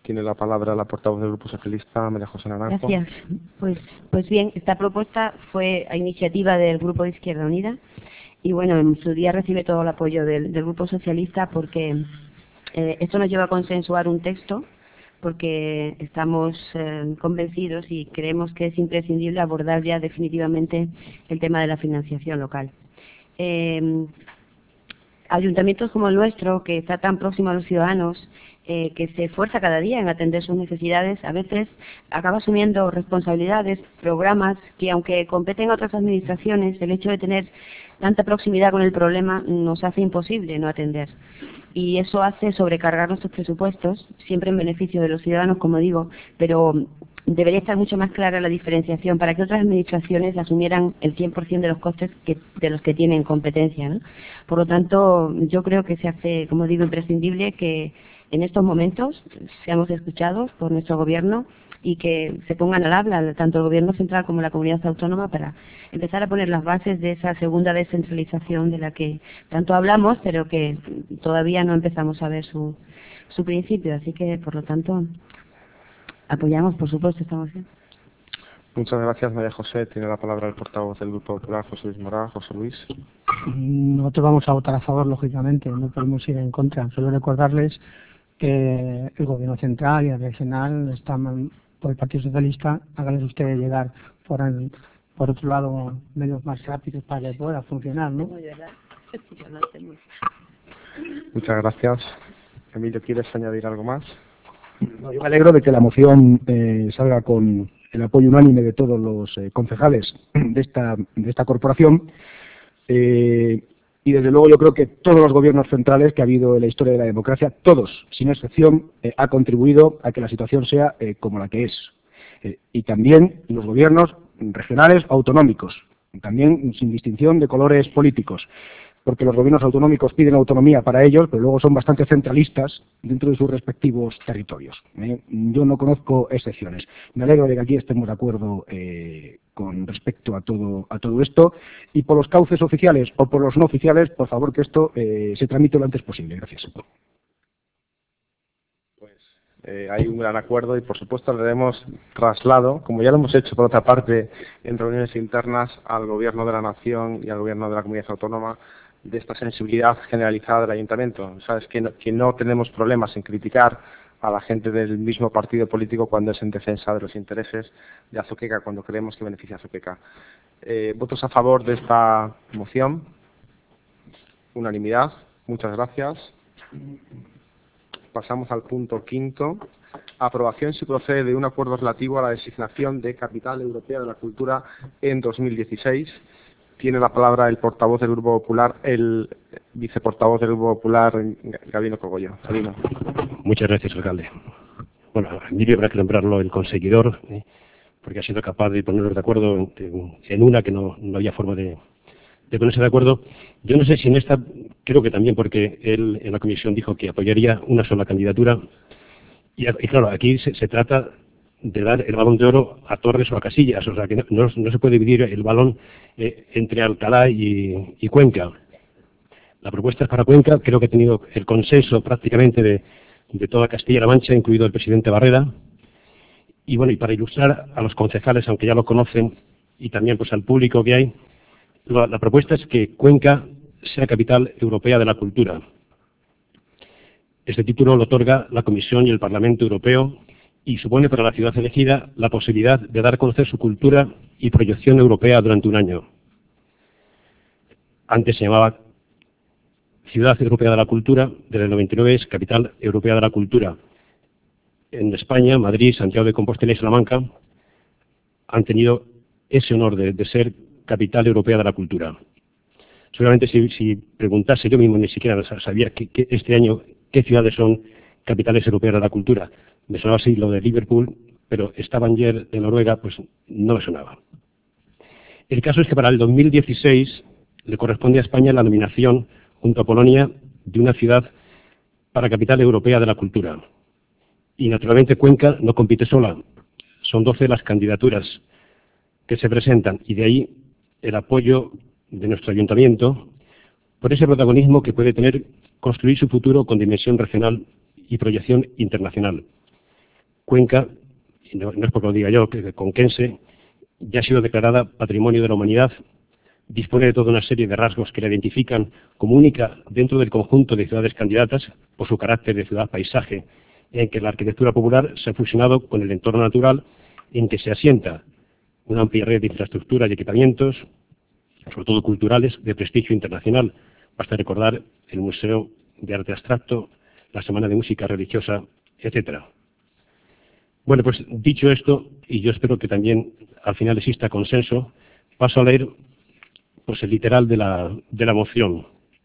Tiene la palabra la portavoz del Grupo Socialista, María José Naranjo. Gracias. Pues, pues bien, esta propuesta fue a iniciativa del Grupo de Izquierda Unida y bueno, en su día recibe todo el apoyo del, del Grupo Socialista porque eh, esto nos lleva a consensuar un texto porque estamos eh, convencidos y creemos que es imprescindible abordar ya definitivamente el tema de la financiación local. Eh, ayuntamientos como el nuestro, que está tan próximo a los ciudadanos, eh, que se esfuerza cada día en atender sus necesidades, a veces acaba asumiendo responsabilidades, programas que aunque competen a otras administraciones, el hecho de tener tanta proximidad con el problema nos hace imposible no atender. Y eso hace sobrecargar nuestros presupuestos, siempre en beneficio de los ciudadanos, como digo, pero debería estar mucho más clara la diferenciación para que otras administraciones asumieran el cien por cien de los costes que, de los que tienen competencia, ¿no? Por lo tanto, yo creo que se hace, como digo, imprescindible que en estos momentos seamos escuchados por nuestro Gobierno y que se pongan al habla tanto el Gobierno central como la comunidad autónoma para empezar a poner las bases de esa segunda descentralización de la que tanto hablamos, pero que todavía no empezamos a ver su, su principio. Así que, por lo tanto, apoyamos, por supuesto, esta moción. Muchas gracias, María José. Tiene la palabra el portavoz del Grupo Popular, José Luis Morá. José Luis. Nosotros vamos a votar a favor, lógicamente, no podemos ir en contra. Solo recordarles que el Gobierno central y el regional están por el Partido Socialista. Háganles ustedes llegar por, el, por otro lado medios más rápidos para que pueda funcionar, ¿no? Muchas gracias. Emilio, ¿quieres añadir algo más? No, yo me alegro de que la moción eh, salga con el apoyo unánime de todos los eh, concejales de esta, de esta corporación. Eh, y desde luego yo creo que todos los gobiernos centrales que ha habido en la historia de la democracia, todos, sin excepción, eh, ha contribuido a que la situación sea eh, como la que es. Eh, y también los gobiernos regionales autonómicos, también sin distinción de colores políticos, porque los gobiernos autonómicos piden autonomía para ellos, pero luego son bastante centralistas dentro de sus respectivos territorios. ¿eh? Yo no conozco excepciones. Me alegro de que aquí estemos de acuerdo eh, con respecto a todo, a todo esto, y por los cauces oficiales o por los no oficiales, por favor que esto eh, se tramite lo antes posible. Gracias. Pues eh, hay un gran acuerdo y, por supuesto, le daremos traslado, como ya lo hemos hecho por otra parte en reuniones internas, al Gobierno de la Nación y al Gobierno de la Comunidad Autónoma, de esta sensibilidad generalizada del Ayuntamiento. Sabes que no, que no tenemos problemas en criticar a la gente del mismo partido político cuando es en defensa de los intereses de Azoqueca, cuando creemos que beneficia a Azoqueca. Eh, ¿Votos a favor de esta moción? Unanimidad. Muchas gracias. Pasamos al punto quinto. Aprobación si procede de un acuerdo relativo a la designación de Capital Europea de la Cultura en dos mil dieciséis. Tiene la palabra el portavoz del Grupo Popular, el viceportavoz del Grupo Popular, Gabino Cogollo. Gabino. Muchas gracias, alcalde. Bueno, a Emilio habrá que nombrarlo el conseguidor, ¿eh? porque ha sido capaz de ponernos de acuerdo en, en una que no, no había forma de, de ponerse de acuerdo. Yo no sé si en esta, creo que también porque él en la comisión dijo que apoyaría una sola candidatura. Y, y claro, aquí se, se trata de dar el balón de oro a Torres o a Casillas, o sea que no, no, no se puede dividir el balón eh, entre Alcalá y, y Cuenca. La propuesta es para Cuenca, creo que ha tenido el consenso prácticamente de, de toda Castilla-La Mancha, incluido el presidente Barrera. Y bueno, y para ilustrar a los concejales, aunque ya lo conocen, y también pues al público que hay, la, la propuesta es que Cuenca sea capital europea de la cultura. Este título lo otorga la Comisión y el Parlamento Europeo y supone para la ciudad elegida la posibilidad de dar a conocer su cultura y proyección europea durante un año. Antes se llamaba Ciudad Europea de la Cultura, desde el noventa y nueve es Capital Europea de la Cultura. En España, Madrid, Santiago de Compostela y Salamanca han tenido ese honor de, de ser Capital Europea de la Cultura. Seguramente si, si preguntase yo mismo ni siquiera sabía que, que este año qué ciudades son capitales europeas de la cultura. Me sonaba así lo de Liverpool, pero Stavanger de Noruega, pues no me sonaba. El caso es que para el dos mil dieciséis le corresponde a España la nominación, junto a Polonia, de una ciudad para capital europea de la cultura. Y naturalmente Cuenca no compite sola. Son doce las candidaturas que se presentan y de ahí el apoyo de nuestro ayuntamiento por ese protagonismo que puede tener construir su futuro con dimensión regional y proyección internacional. Cuenca, y no, no es porque lo diga yo, que conquense, ya ha sido declarada Patrimonio de la Humanidad, dispone de toda una serie de rasgos que la identifican como única dentro del conjunto de ciudades candidatas por su carácter de ciudad-paisaje, en que la arquitectura popular se ha fusionado con el entorno natural, en que se asienta una amplia red de infraestructuras y equipamientos, sobre todo culturales, de prestigio internacional. Basta recordar el Museo de Arte Abstracto, la Semana de Música Religiosa, etcétera. Bueno, pues dicho esto, y yo espero que también al final exista consenso, paso a leer pues, el literal de la, de la moción.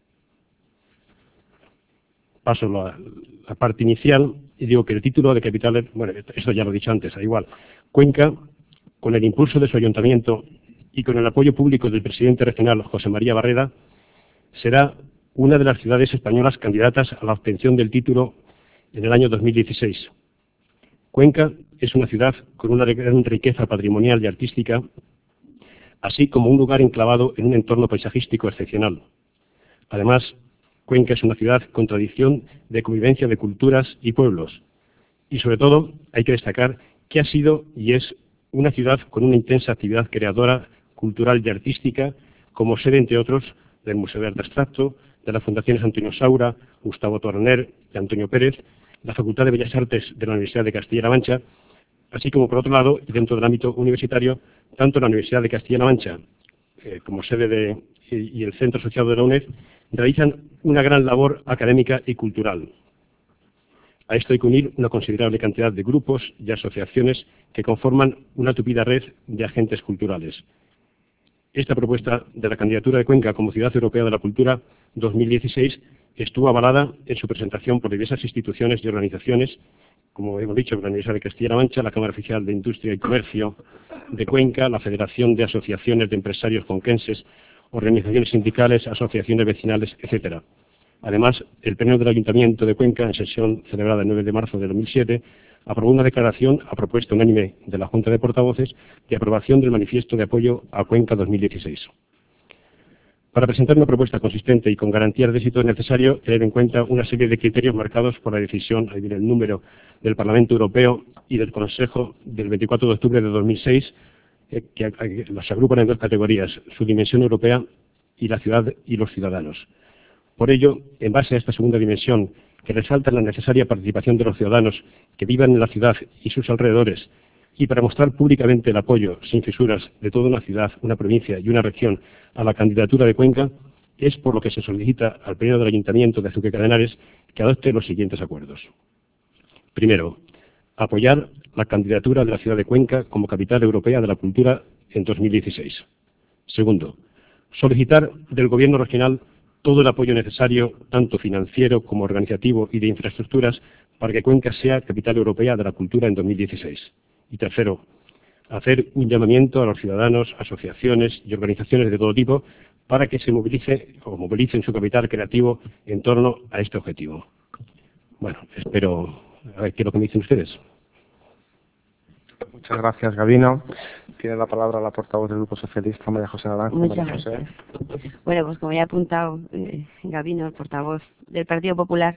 Paso la, la parte inicial y digo que el título de capital, bueno, esto ya lo he dicho antes, da igual. Cuenca, con el impulso de su ayuntamiento y con el apoyo público del presidente regional José María Barreda, será una de las ciudades españolas candidatas a la obtención del título en el año dos mil dieciséis. Cuenca es una ciudad con una gran riqueza patrimonial y artística, así como un lugar enclavado en un entorno paisajístico excepcional. Además, Cuenca es una ciudad con tradición de convivencia de culturas y pueblos. Y sobre todo, hay que destacar que ha sido y es una ciudad con una intensa actividad creadora, cultural y artística, como sede, entre otros, del Museo de Arte Abstracto, de las Fundaciones Antonio Saura, Gustavo Torner y Antonio Pérez, la Facultad de Bellas Artes de la Universidad de Castilla-La Mancha, así como, por otro lado, y dentro del ámbito universitario, tanto la Universidad de Castilla-La Mancha, eh, como sede de, y, y el Centro Asociado de la UNED, realizan una gran labor académica y cultural. A esto hay que unir una considerable cantidad de grupos y asociaciones que conforman una tupida red de agentes culturales. Esta propuesta de la candidatura de Cuenca como Ciudad Europea de la Cultura dos mil dieciséis estuvo avalada en su presentación por diversas instituciones y organizaciones, como hemos dicho, la Universidad de Castilla-La Mancha, la Cámara Oficial de Industria y Comercio de Cuenca, la Federación de Asociaciones de Empresarios Conquenses, organizaciones sindicales, asociaciones vecinales, etcétera. Además, el Pleno del Ayuntamiento de Cuenca, en sesión celebrada el nueve de marzo de dos mil siete, aprobó una declaración a propuesta unánime de la Junta de Portavoces de aprobación del Manifiesto de Apoyo a Cuenca dos mil dieciséis. Para presentar una propuesta consistente y con garantías de éxito es necesario tener en cuenta una serie de criterios marcados por la decisión, ahí viene el número, del Parlamento Europeo y del Consejo del veinticuatro de octubre de dos mil seis, eh, que, que las agrupan en dos categorías, su dimensión europea y la ciudad y los ciudadanos. Por ello, en base a esta segunda dimensión, que resalta la necesaria participación de los ciudadanos que vivan en la ciudad y sus alrededores, y para mostrar públicamente el apoyo, sin fisuras, de toda una ciudad, una provincia y una región a la candidatura de Cuenca, es por lo que se solicita al Pleno del Ayuntamiento de Azuqueca de Henares que adopte los siguientes acuerdos. Primero, apoyar la candidatura de la ciudad de Cuenca como Capital Europea de la Cultura en dos mil dieciséis. Segundo, solicitar del Gobierno regional todo el apoyo necesario, tanto financiero como organizativo y de infraestructuras, para que Cuenca sea Capital Europea de la Cultura en dos mil dieciséis. Y tercero, hacer un llamamiento a los ciudadanos, asociaciones y organizaciones de todo tipo para que se movilice o movilicen su capital creativo en torno a este objetivo. Bueno, espero a ver qué es lo que me dicen ustedes. Muchas gracias, Gabino. Tiene la palabra la portavoz del Grupo Socialista, María José Naranjo. Muchas María José. gracias. Bueno, pues como ya ha apuntado eh, Gabino, el portavoz del Partido Popular,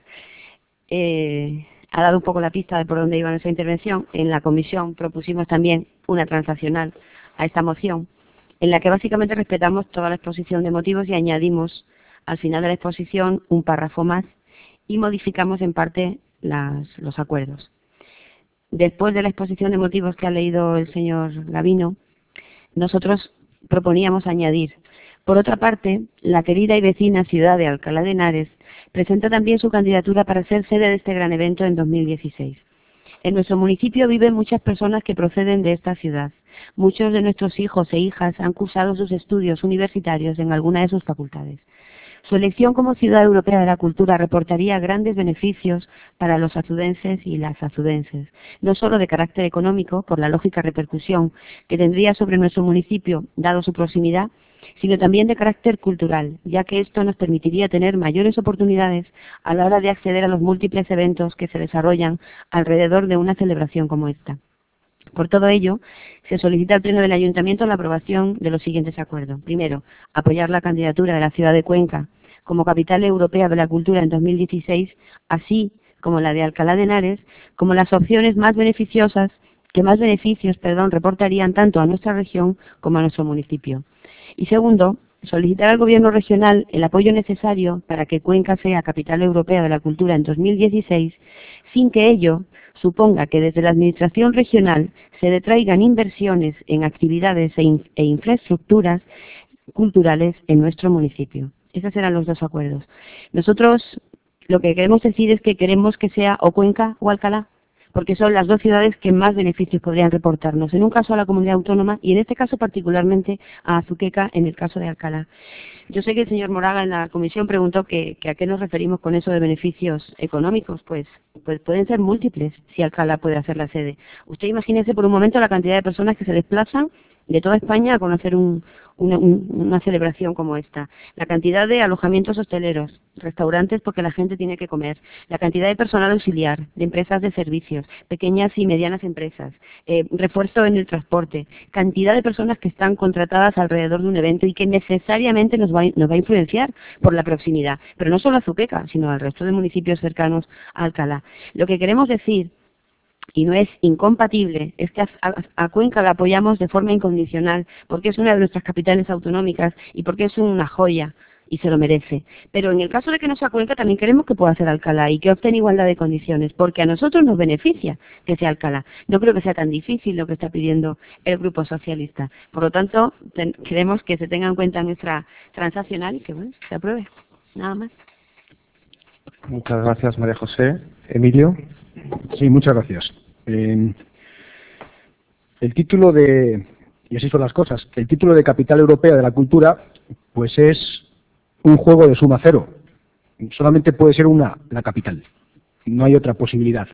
eh, ha dado un poco la pista de por dónde iba nuestra intervención. En la comisión propusimos también una transaccional a esta moción, en la que básicamente respetamos toda la exposición de motivos y añadimos al final de la exposición un párrafo más y modificamos en parte las, los acuerdos. Después de la exposición de motivos que ha leído el señor Gabino, nosotros proponíamos añadir: por otra parte, la querida y vecina ciudad de Alcalá de Henares presenta también su candidatura para ser sede de este gran evento en dos mil dieciséis. En nuestro municipio viven muchas personas que proceden de esta ciudad. Muchos de nuestros hijos e hijas han cursado sus estudios universitarios en alguna de sus facultades. Su elección como Ciudad Europea de la Cultura reportaría grandes beneficios para los azudenses y las azudenses, no solo de carácter económico, por la lógica repercusión que tendría sobre nuestro municipio, dado su proximidad, sino también de carácter cultural, ya que esto nos permitiría tener mayores oportunidades a la hora de acceder a los múltiples eventos que se desarrollan alrededor de una celebración como esta. Por todo ello, se solicita al Pleno del Ayuntamiento la aprobación de los siguientes acuerdos. Primero, apoyar la candidatura de la ciudad de Cuenca como Capital Europea de la Cultura en dos mil dieciséis, así como la de Alcalá de Henares, como las opciones más beneficiosas, que más beneficios, perdón, reportarían tanto a nuestra región como a nuestro municipio. Y segundo, solicitar al Gobierno regional el apoyo necesario para que Cuenca sea Capital Europea de la Cultura en dos mil dieciséis, sin que ello suponga que desde la Administración regional se detraigan inversiones en actividades e, in e infraestructuras culturales en nuestro municipio. Esos eran los dos acuerdos. Nosotros lo que queremos decir es que queremos que sea o Cuenca o Alcalá, porque son las dos ciudades que más beneficios podrían reportarnos, en un caso a la comunidad autónoma y en este caso particularmente a Azuqueca en el caso de Alcalá. Yo sé que el señor Moraga en la comisión preguntó que, que a qué nos referimos con eso de beneficios económicos, pues, pues pueden ser múltiples si Alcalá puede hacer la sede. Usted imagínese por un momento la cantidad de personas que se desplazan de toda España a conocer un, una, un, una celebración como esta. La cantidad de alojamientos hosteleros, restaurantes porque la gente tiene que comer, la cantidad de personal auxiliar, de empresas de servicios, pequeñas y medianas empresas, eh, refuerzo en el transporte, cantidad de personas que están contratadas alrededor de un evento y que necesariamente nos va, nos va a influenciar por la proximidad, pero no solo a Azuqueca, sino al resto de municipios cercanos a Alcalá. Lo que queremos decir, y no es incompatible, es que a, a, a Cuenca la apoyamos de forma incondicional, porque es una de nuestras capitales autonómicas y porque es una joya y se lo merece. Pero en el caso de que no sea Cuenca, también queremos que pueda ser Alcalá y que opte en igualdad de condiciones, porque a nosotros nos beneficia que sea Alcalá. No creo que sea tan difícil lo que está pidiendo el Grupo Socialista. Por lo tanto, ten, queremos que se tenga en cuenta nuestra transaccional y que bueno, se apruebe. Nada más. Muchas gracias, María José. Emilio. Sí, muchas gracias. Eh, el título de, y así son las cosas, el título de Capital Europea de la Cultura, pues es un juego de suma cero. Solamente puede ser una, la capital. No hay otra posibilidad.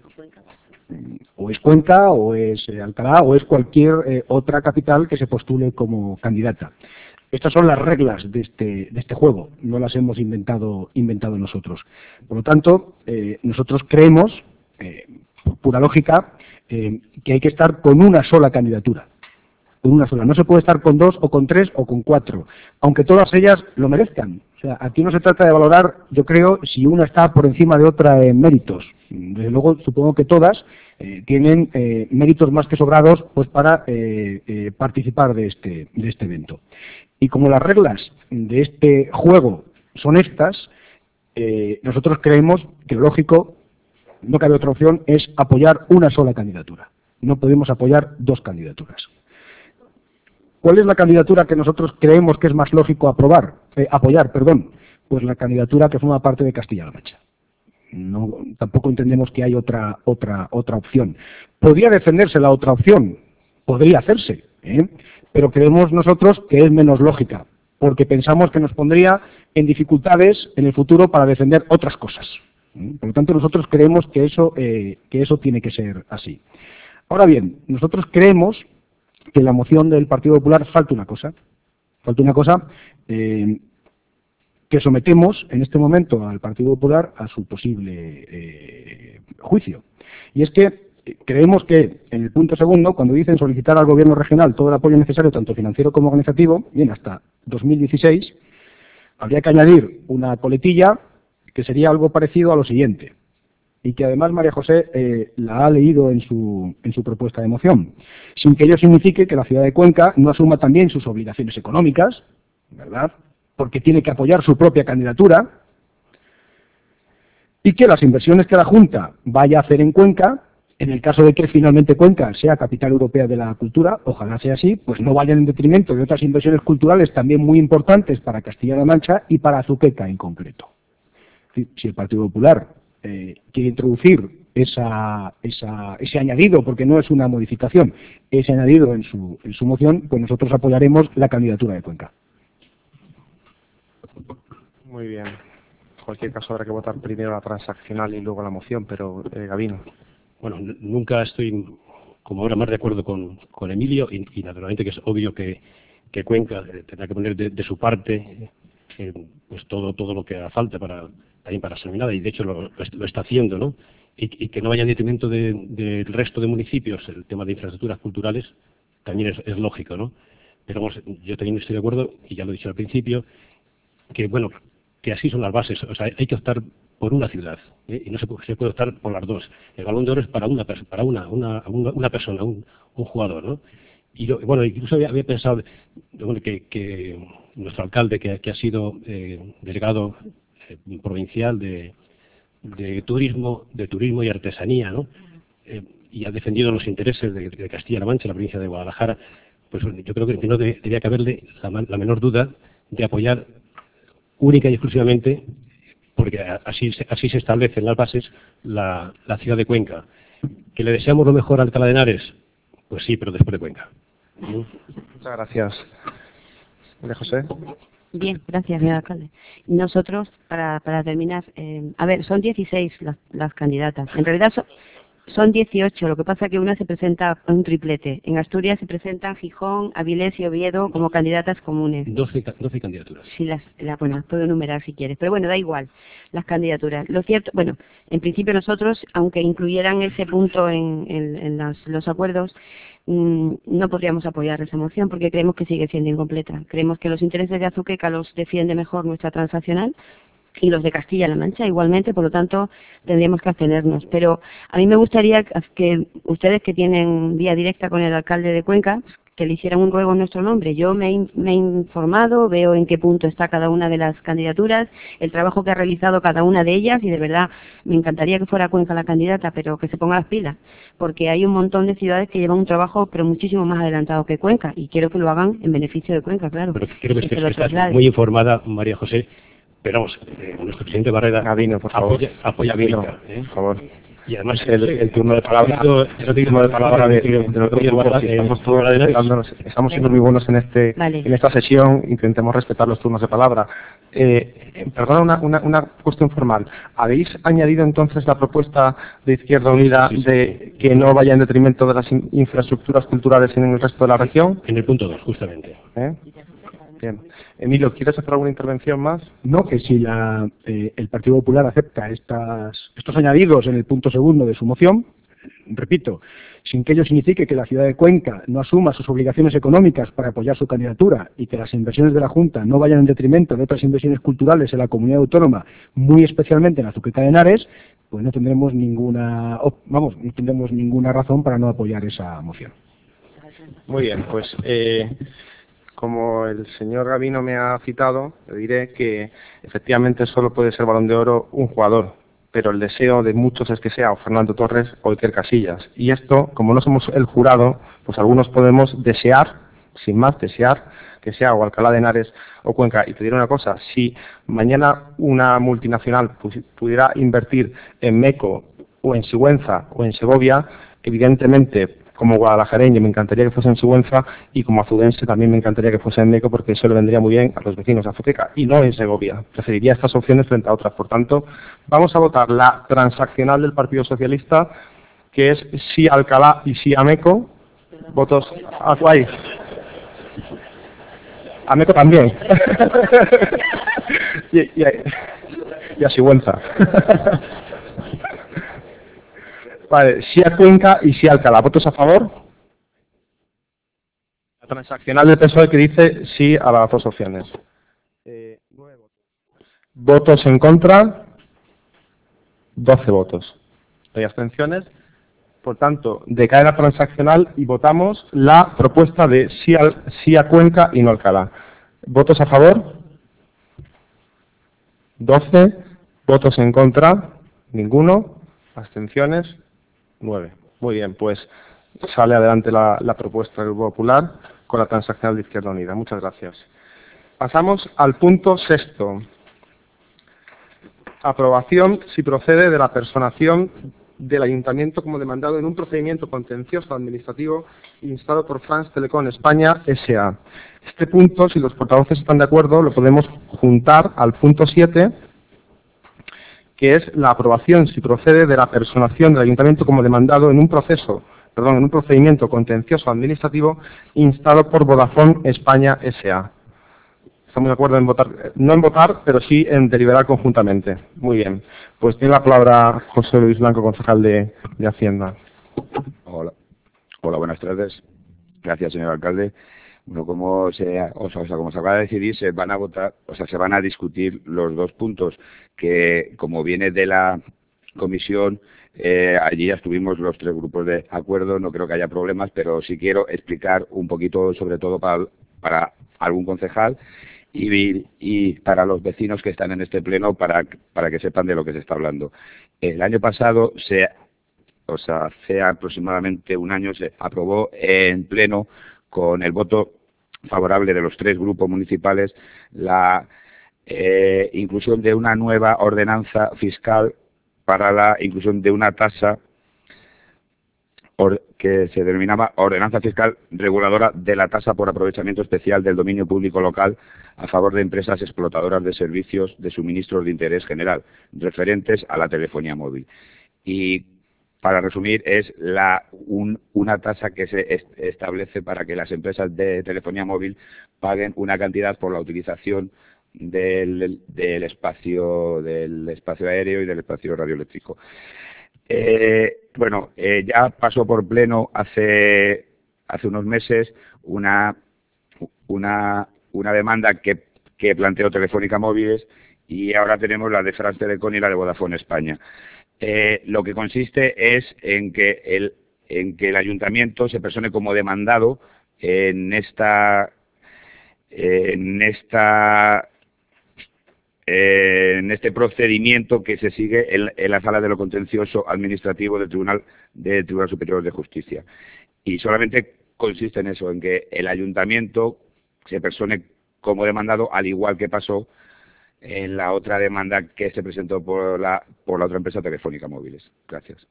O es Cuenca, o es Alcalá, o es cualquier eh, otra capital que se postule como candidata. Estas son las reglas de este, de este juego, no las hemos inventado, inventado nosotros. Por lo tanto, eh, nosotros creemos, eh, por pura lógica, eh, que hay que estar con una sola candidatura. Con una sola. No se puede estar con dos, o con tres, o con cuatro, aunque todas ellas lo merezcan. O sea, aquí no se trata de valorar, yo creo, si una está por encima de otra en méritos. Desde luego, supongo que todas eh, tienen eh, méritos más que sobrados pues, para eh, eh, participar de este, de este evento. Y como las reglas de este juego son estas, eh, nosotros creemos que lo lógico, no cabe otra opción, es apoyar una sola candidatura. No podemos apoyar dos candidaturas. ¿Cuál es la candidatura que nosotros creemos que es más lógico aprobar, eh, apoyar? Perdón, pues la candidatura que forma parte de Castilla-La Mancha. No, tampoco entendemos que hay otra, otra, otra opción. ¿Podría defenderse la otra opción? Podría hacerse, ¿eh? Pero creemos nosotros que es menos lógica, porque pensamos que nos pondría en dificultades en el futuro para defender otras cosas. Por lo tanto, nosotros creemos que eso, eh, que eso tiene que ser así. Ahora bien, nosotros creemos que en la moción del Partido Popular falta una cosa, falta una cosa eh, que sometemos en este momento al Partido Popular a su posible eh, juicio. Y es que creemos que en el punto segundo, cuando dicen solicitar al Gobierno regional todo el apoyo necesario, tanto financiero como organizativo, bien, hasta dos mil dieciséis, habría que añadir una coletilla que sería algo parecido a lo siguiente, y que además María José eh, la ha leído en su, en su propuesta de moción, sin que ello signifique que la ciudad de Cuenca no asuma también sus obligaciones económicas, ¿verdad?, porque tiene que apoyar su propia candidatura, y que las inversiones que la Junta vaya a hacer en Cuenca, en el caso de que finalmente Cuenca sea Capital Europea de la Cultura, ojalá sea así, pues no vayan en detrimento de otras inversiones culturales también muy importantes para Castilla-La Mancha y para Azuqueca en concreto. Si el Partido Popular eh, quiere introducir esa, esa, ese añadido, porque no es una modificación, ese añadido en su, en su moción, pues nosotros apoyaremos la candidatura de Cuenca. Muy bien. En cualquier caso habrá que votar primero la transaccional y luego la moción, pero eh, Gabino. Bueno, nunca estoy, como ahora, más de acuerdo con, con Emilio y, y naturalmente que es obvio que, que Cuenca eh, tendrá que poner de, de su parte eh, pues todo todo lo que haga falta para también para ser nominada, y de hecho lo, lo está haciendo, ¿no? Y, y que no vaya en detrimento del de, de resto de municipios el tema de infraestructuras culturales también es, es lógico, ¿no? Pero vamos, yo también estoy de acuerdo, y ya lo he dicho al principio, que bueno, que así son las bases, o sea, hay que optar por una ciudad, ¿eh? Y no se puede, se puede optar por las dos. El Balón de Oro es para una para una, una, una, una persona, un, un jugador, ¿no? Y lo, bueno, incluso había, había pensado bueno, que, que nuestro alcalde, que, que ha sido eh, delegado eh, provincial de, de turismo, de turismo y artesanía, ¿no? Eh, y ha defendido los intereses de, de Castilla-La Mancha, la provincia de Guadalajara, pues yo creo que no debe, debía caberle la, la menor duda de apoyar única y exclusivamente, porque así, así se establecen las bases, la, la ciudad de Cuenca. ¿Que le deseamos lo mejor a Alcalá de Henares? Pues sí, pero después de Cuenca. Muchas gracias. María José. Bien, gracias, señor alcalde. Nosotros, para, para terminar, eh, a ver, son dieciséis las, las candidatas. En realidad son, son dieciocho, lo que pasa es que una se presenta a un triplete. En Asturias se presentan Gijón, Avilés y Oviedo como candidatas comunes. doce, doce candidaturas. Sí, las, la, bueno, las puedo enumerar si quieres, pero bueno, da igual, las candidaturas. Lo cierto, bueno, en principio nosotros, aunque incluyeran ese punto en, en, en las, los acuerdos, mmm, no podríamos apoyar esa moción porque creemos que sigue siendo incompleta. Creemos que los intereses de Azuqueca los defiende mejor nuestra transaccional y los de Castilla-La Mancha igualmente, por lo tanto tendríamos que abstenernos. Pero a mí me gustaría que ustedes que tienen vía directa con el alcalde de Cuenca, que le hicieran un ruego en nuestro nombre. Yo me he, me he informado, veo en qué punto está cada una de las candidaturas, el trabajo que ha realizado cada una de ellas y de verdad me encantaría que fuera Cuenca la candidata, pero que se ponga las pilas, porque hay un montón de ciudades que llevan un trabajo pero muchísimo más adelantado que Cuenca y quiero que lo hagan en beneficio de Cuenca, claro. Pero quiero que, que estás muy informada, María José. Pero vamos, eh, nuestro presidente Barrera Gabino, por favor. apoya, apoya Gabino, Cuenca, ¿eh? por favor. Y además el, el turno de palabra, el turno de palabra de, de, de los grupos, estamos, todos, estamos siendo muy buenos en este vale. en esta sesión, intentemos respetar los turnos de palabra. Eh, perdona, una, una, una cuestión formal. ¿Habéis añadido entonces la propuesta de Izquierda Unida sí, sí, de sí. que no vaya en detrimento de las in, infraestructuras culturales en el resto de la región? En el punto dos, justamente. ¿Eh? Bien. Emilio, ¿quieres hacer alguna intervención más? No, que si la, eh, el Partido Popular acepta estas, estos añadidos en el punto segundo de su moción, repito, sin que ello signifique que la ciudad de Cuenca no asuma sus obligaciones económicas para apoyar su candidatura y que las inversiones de la Junta no vayan en detrimento de otras inversiones culturales en la comunidad autónoma, muy especialmente en Azuqueca de Henares, pues no tendremos ninguna, vamos, no tendremos ninguna razón para no apoyar esa moción. Muy bien, pues eh, como el señor Gabino me ha citado, le diré que efectivamente solo puede ser Balón de Oro un jugador, pero el deseo de muchos es que sea o Fernando Torres o Iker Casillas. Y esto, como no somos el jurado, pues algunos podemos desear, sin más desear, que sea o Alcalá de Henares o Cuenca. Y te diré una cosa, si mañana una multinacional pudiera invertir en Meco o en Sigüenza o en Segovia, evidentemente, como guadalajareño me encantaría que fuese en Sigüenza y como azudense también me encantaría que fuese en Meco porque eso le vendría muy bien a los vecinos de Azuqueca y no en Segovia. Preferiría estas opciones frente a otras. Por tanto, vamos a votar la transaccional del Partido Socialista, que es sí a Alcalá y sí a Meco. Votos a Guay. A Meco también. y, y, a, y a Sigüenza. Vale, sí a Cuenca y sí a Alcalá. ¿Votos a favor? La transaccional del P S O E que dice sí a las dos opciones. Eh, nueve votos. ¿Votos en contra? doce votos. ¿Hay abstenciones? Por tanto, decae la transaccional y votamos la propuesta de sí, al, sí a Cuenca y no a Alcalá. ¿Votos a favor? doce. ¿Votos en contra? Ninguno. ¿Abstenciones? nueve. Muy bien, pues sale adelante la, la propuesta del Grupo Popular con la transaccional de Izquierda Unida. Muchas gracias. Pasamos al punto sexto. Aprobación, si procede, de la personación del Ayuntamiento como demandado en un procedimiento contencioso administrativo instado por France Telecom España S A Este punto, si los portavoces están de acuerdo, lo podemos juntar al punto siete, que es la aprobación, si procede, de la personación del Ayuntamiento como demandado en un proceso, perdón, en un procedimiento contencioso administrativo instado por Vodafone España S A ¿Estamos de acuerdo en votar? No en votar, pero sí en deliberar conjuntamente. Muy bien. Pues tiene la palabra José Luis Blanco, concejal de, de Hacienda. Hola. Hola, buenas tardes. Gracias, señor alcalde. Bueno, como se, o sea, o sea, como se acaba de decidir, se van a votar, o sea, se van a discutir los dos puntos que, como viene de la comisión, eh, allí ya estuvimos los tres grupos de acuerdo, no creo que haya problemas, pero sí quiero explicar un poquito, sobre todo para, para algún concejal y, y para los vecinos que están en este pleno, para, para que sepan de lo que se está hablando. El año pasado se O sea, hace aproximadamente un año se aprobó en pleno, con el voto favorable de los tres grupos municipales, la eh, inclusión de una nueva ordenanza fiscal para la inclusión de una tasa or, que se denominaba Ordenanza Fiscal Reguladora de la Tasa por Aprovechamiento Especial del Dominio Público Local a favor de empresas explotadoras de servicios de suministros de interés general, referentes a la telefonía móvil. Y para resumir, es la, un, una tasa que se est establece para que las empresas de telefonía móvil paguen una cantidad por la utilización del, del, espacio, del espacio aéreo y del espacio radioeléctrico. Eh, bueno, eh, ya pasó por pleno hace, hace unos meses una, una, una demanda que, que planteó Telefónica Móviles, y ahora tenemos la de France Telecom y la de Vodafone España. Eh, lo que consiste es en que el, en que el ayuntamiento se persone como demandado en esta en esta eh, en este procedimiento que se sigue en, en la sala de lo contencioso administrativo del Tribunal del Tribunal Superior de Justicia. Y solamente consiste en eso, en que el ayuntamiento se persone como demandado, al igual que pasó en la otra demanda que se presentó por la, por la otra empresa Telefónica Móviles. Gracias.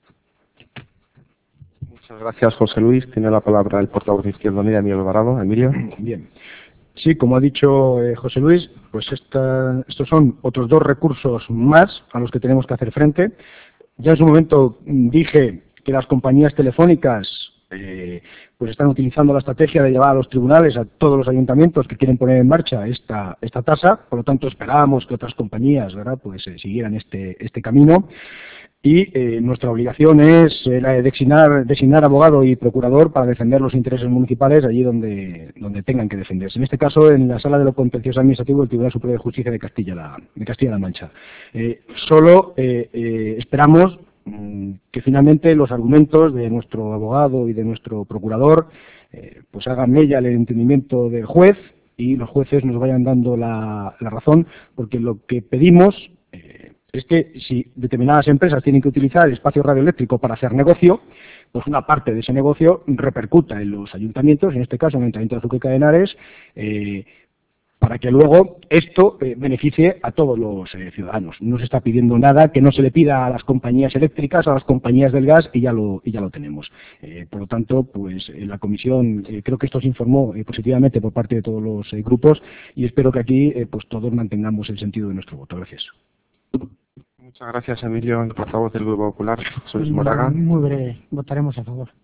Muchas gracias, José Luis. Tiene la palabra el portavoz de Izquierda Unida, Emilio Alvarado. Emilio. Bien. Sí, como ha dicho eh, José Luis, pues esta, estos son otros dos recursos más a los que tenemos que hacer frente. Ya en su momento dije que las compañías telefónicas Eh, pues están utilizando la estrategia de llevar a los tribunales a todos los ayuntamientos que quieren poner en marcha esta, esta tasa. Por lo tanto, esperábamos que otras compañías, ¿verdad?, pues eh, siguieran este, este camino. Y eh, nuestra obligación es eh, la de designar, designar abogado y procurador para defender los intereses municipales allí donde, donde tengan que defenderse. En este caso, en la Sala de lo Contencioso Administrativo del Tribunal Superior de Justicia de Castilla-La de Castilla-La Mancha. Eh, solo eh, eh, esperamos que finalmente los argumentos de nuestro abogado y de nuestro procurador eh, pues hagan mella el entendimiento del juez y los jueces nos vayan dando la, la razón, porque lo que pedimos eh, es que si determinadas empresas tienen que utilizar el espacio radioeléctrico para hacer negocio, pues una parte de ese negocio repercuta en los ayuntamientos, en este caso en el Ayuntamiento de Azuqueca de Henares, eh, para que luego esto eh, beneficie a todos los eh, ciudadanos. No se está pidiendo nada que no se le pida a las compañías eléctricas, a las compañías del gas, y ya lo, y ya lo tenemos. Eh, por lo tanto, pues en la comisión eh, creo que esto se informó eh, positivamente por parte de todos los eh, grupos, y espero que aquí eh, pues todos mantengamos el sentido de nuestro voto. Gracias. Muchas gracias, Emilio, el portavoz del Grupo Popular, José Luis Moraga. Muy breve, votaremos a favor.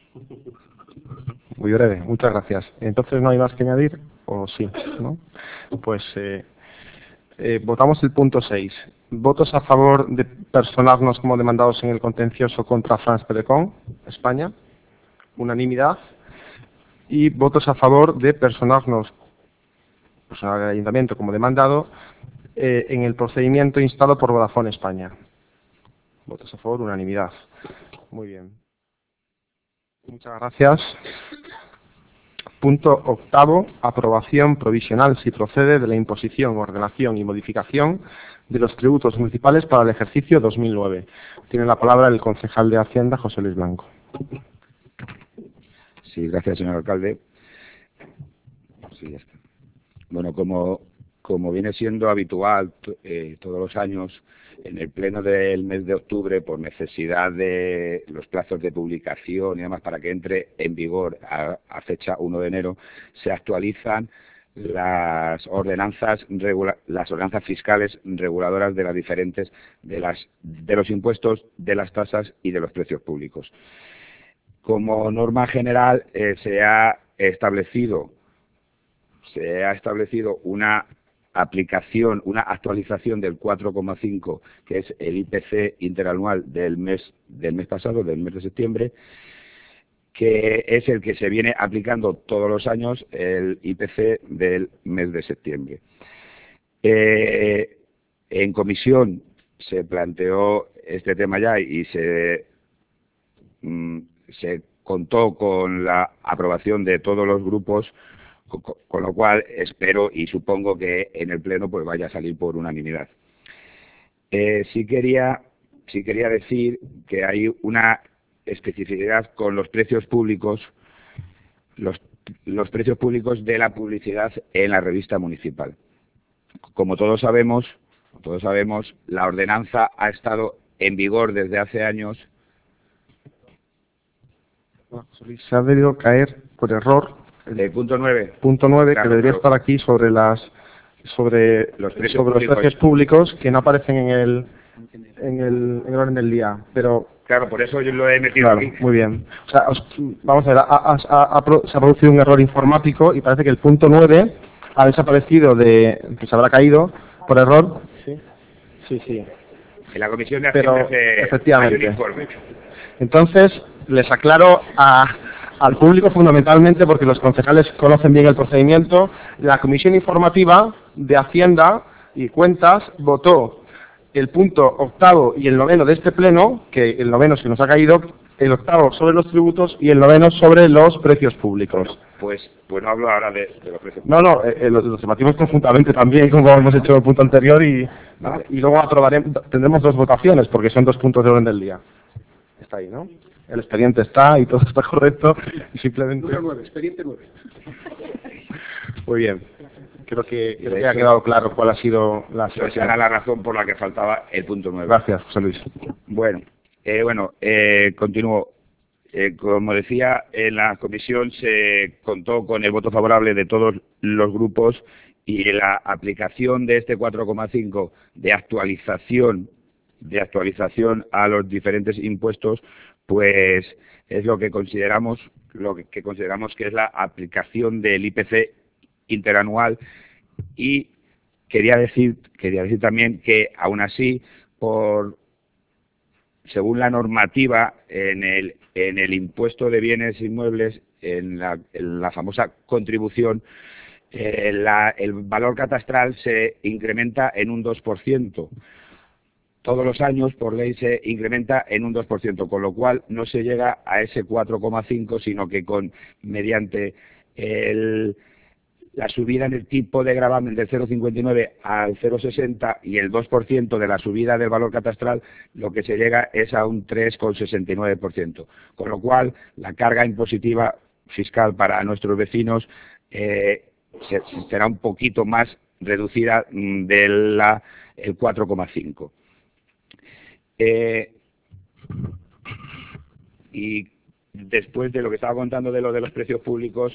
Muy breve, muchas gracias. Entonces, ¿no hay más que añadir? ¿O sí? ¿No? Pues eh, eh, votamos el punto seis. ¿Votos a favor de personarnos como demandados en el contencioso contra France Telecom, España? Unanimidad. Y votos a favor de personarnos, personal del Ayuntamiento como demandado, eh, en el procedimiento instado por Vodafone España. Votos a favor, unanimidad. Muy bien. Muchas gracias. Punto octavo, aprobación provisional, si procede, de la imposición, ordenación y modificación de los tributos municipales para el ejercicio dos mil nueve. Tiene la palabra el concejal de Hacienda, José Luis Blanco. Sí, gracias, señor alcalde. Sí, ya está. Bueno, como, como viene siendo habitual eh, todos los años, en el pleno del mes de octubre, por necesidad de los plazos de publicación y demás, para que entre en vigor a, a fecha uno de enero, se actualizan las ordenanzas regula las ordenanzas fiscales reguladoras de las diferentes de las de los impuestos, de las tasas y de los precios públicos. Como norma general eh, se ha establecido se ha establecido una aplicación, una actualización del cuatro coma cinco, que es el I P C interanual del mes del mes pasado, del mes de septiembre, que es el que se viene aplicando todos los años, el I P C del mes de septiembre. Eh, en comisión se planteó este tema ya y se, mm, se contó con la aprobación de todos los grupos, con, con lo cual espero y supongo que en el Pleno pues vaya a salir por unanimidad. Eh, sí quería, sí quería decir que hay una especificidad con los precios públicos, los, los precios públicos de la publicidad en la revista municipal. Como todos sabemos, todos sabemos, la ordenanza ha estado en vigor desde hace años. Se ha debido caer por error el punto nueve, punto nueve claro, que debería pero, estar aquí sobre las sobre los precios, sobre públicos. los precios públicos que no aparecen en el en el, en el orden del día, pero claro, por eso yo lo he metido claro, aquí. Muy bien. O sea, os, vamos a ver, ha, ha, ha, ha, se ha producido un error informático y parece que el punto nueve ha desaparecido de, que se habrá caído por error. Sí, sí, sí. En la comisión de Pero, Hacienda se efectivamente. hay un informe. Entonces, les aclaro a, al público fundamentalmente, porque los concejales conocen bien el procedimiento, la Comisión Informativa de Hacienda y Cuentas votó el punto octavo y el noveno de este pleno, que el noveno se nos ha caído, el octavo sobre los tributos y el noveno sobre los precios públicos. Pues, pues no hablo ahora de, de los precios. No, no, eh, los, los debatimos conjuntamente también, como hemos hecho en el punto anterior, y, ¿vale? Y luego aprobaremos, tendremos dos votaciones, porque son dos puntos de orden del día. Está ahí, ¿no? El expediente está y todo está correcto, y simplemente... Número nueve, expediente nueve. Muy bien. Creo que, creo que ha quedado claro cuál ha sido la Esa situación. era la razón por la que faltaba el punto nueve. Gracias, José Luis. Bueno, eh, bueno, eh, continúo. Eh, como decía, en la comisión se contó con el voto favorable de todos los grupos y la aplicación de este cuatro coma cinco de actualización de actualización a los diferentes impuestos, pues es lo que consideramos lo que, que consideramos que es la aplicación del I P C interanual. Y quería decir quería decir también que aún así, por según la normativa en el en el impuesto de bienes inmuebles, en la, en la famosa contribución, eh, la, el valor catastral se incrementa en un dos por ciento. Todos los años, por ley, se incrementa en un dos por ciento, con lo cual no se llega a ese cuatro coma cinco, sino que con mediante el, la subida en el tipo de gravamen del cero coma cincuenta y nueve al cero coma sesenta y el dos por ciento de la subida del valor catastral, lo que se llega es a un tres coma sesenta y nueve por ciento. Con lo cual, la carga impositiva fiscal para nuestros vecinos eh, se, será un poquito más reducida del cuatro coma cinco. Eh, y después de lo que estaba contando de lo de los precios públicos,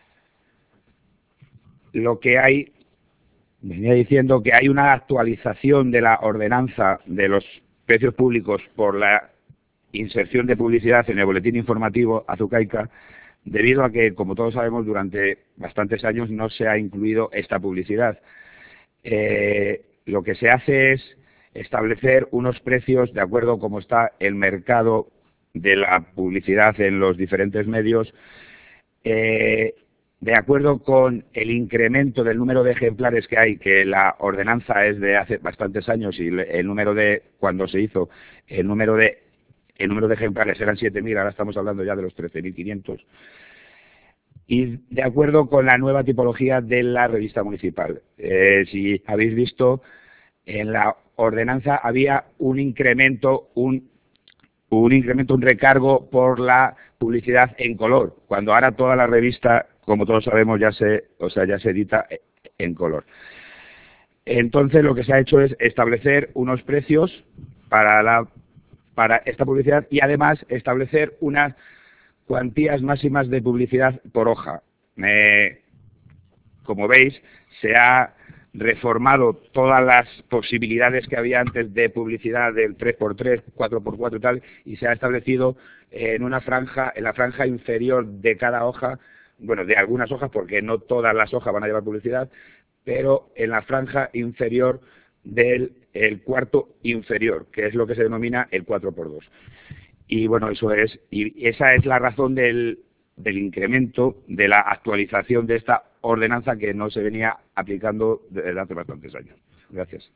lo que hay, venía diciendo que hay una actualización de la ordenanza de los precios públicos por la inserción de publicidad en el boletín informativo Azucaica, debido a que, como todos sabemos, durante bastantes años no se ha incluido esta publicidad. Eh, lo que se hace es establecer unos precios de acuerdo a cómo está el mercado de la publicidad en los diferentes medios, eh, de acuerdo con el incremento del número de ejemplares que hay, que la ordenanza es de hace bastantes años y el número de, cuando se hizo, el número de, el número de ejemplares eran siete mil, ahora estamos hablando ya de los trece mil quinientos. Y de acuerdo con la nueva tipología de la revista municipal. Eh, si habéis visto, en la ordenanza había un incremento, un, un incremento, un recargo por la publicidad en color, cuando ahora toda la revista, como todos sabemos, ya se, o sea, ya se edita en color. Entonces, lo que se ha hecho es establecer unos precios para la, para esta publicidad y además establecer unas cuantías máximas de publicidad por hoja. Eh, como veis, se ha reformado todas las posibilidades que había antes de publicidad del tres por tres, cuatro por cuatro y tal, y se ha establecido en una franja, en la franja inferior de cada hoja, bueno, de algunas hojas, porque no todas las hojas van a llevar publicidad, pero en la franja inferior del el cuarto inferior, que es lo que se denomina el cuatro por dos. y bueno, eso es, y esa es la razón del, del incremento, de la actualización de esta ordenanza que no se venía aplicando desde hace bastantes años. Gracias.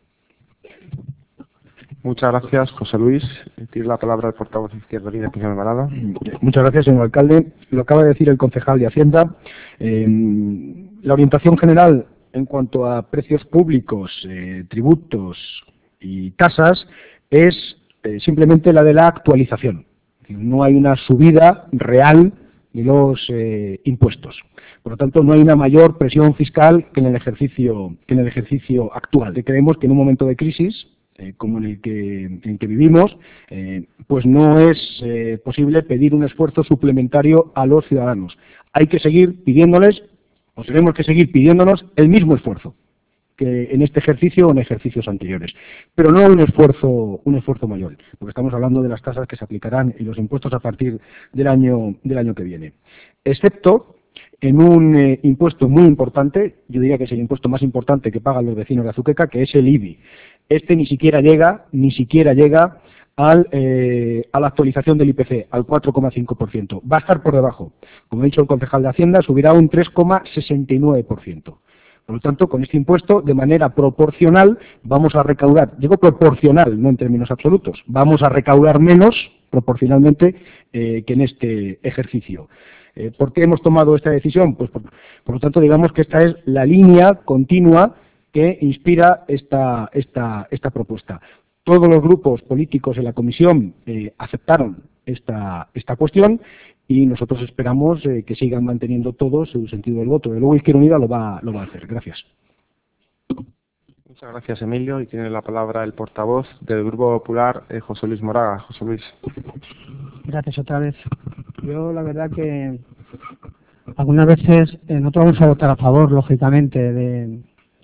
Muchas gracias, José Luis. Tiene la palabra el portavoz de Izquierda Unida, señor Alvarado. Muchas gracias, señor alcalde. Lo acaba de decir el concejal de Hacienda. Eh, la orientación general en cuanto a precios públicos, eh, tributos y tasas es eh, simplemente la de la actualización. No hay una subida real de los eh, impuestos. Por lo tanto, no hay una mayor presión fiscal que en el ejercicio, que en el ejercicio actual. Creemos que en un momento de crisis, Eh, como en el que, en el que vivimos, eh, pues no es eh, posible pedir un esfuerzo suplementario a los ciudadanos. Hay que seguir pidiéndoles, o tenemos que seguir pidiéndonos el mismo esfuerzo que en este ejercicio o en ejercicios anteriores, pero no un esfuerzo, un esfuerzo mayor, porque estamos hablando de las tasas que se aplicarán y los impuestos a partir del año, del año que viene, excepto en un eh, impuesto muy importante, yo diría que es el impuesto más importante que pagan los vecinos de Azuqueca, que es el I B I. Este ni siquiera llega, ni siquiera llega al, eh, a la actualización del I P C, al cuatro coma cinco por ciento. Va a estar por debajo. Como ha dicho el concejal de Hacienda, subirá un tres coma sesenta y nueve por ciento. Por lo tanto, con este impuesto, de manera proporcional, vamos a recaudar, digo proporcional, no en términos absolutos, vamos a recaudar menos proporcionalmente eh, que en este ejercicio. Eh, ¿Por qué hemos tomado esta decisión? Pues por, por lo tanto, digamos que esta es la línea continua que inspira esta, esta, esta propuesta. Todos los grupos políticos en la comisión eh, aceptaron esta, esta cuestión y nosotros esperamos eh, que sigan manteniendo todos su sentido del voto. Y luego Izquierda Unida lo va, lo va a hacer. Gracias. Muchas gracias, Emilio. Y tiene la palabra el portavoz del Grupo Popular, eh, José Luis Moraga. José Luis. Gracias otra vez. Yo la verdad que algunas veces eh, nosotros vamos a votar a favor, lógicamente, de,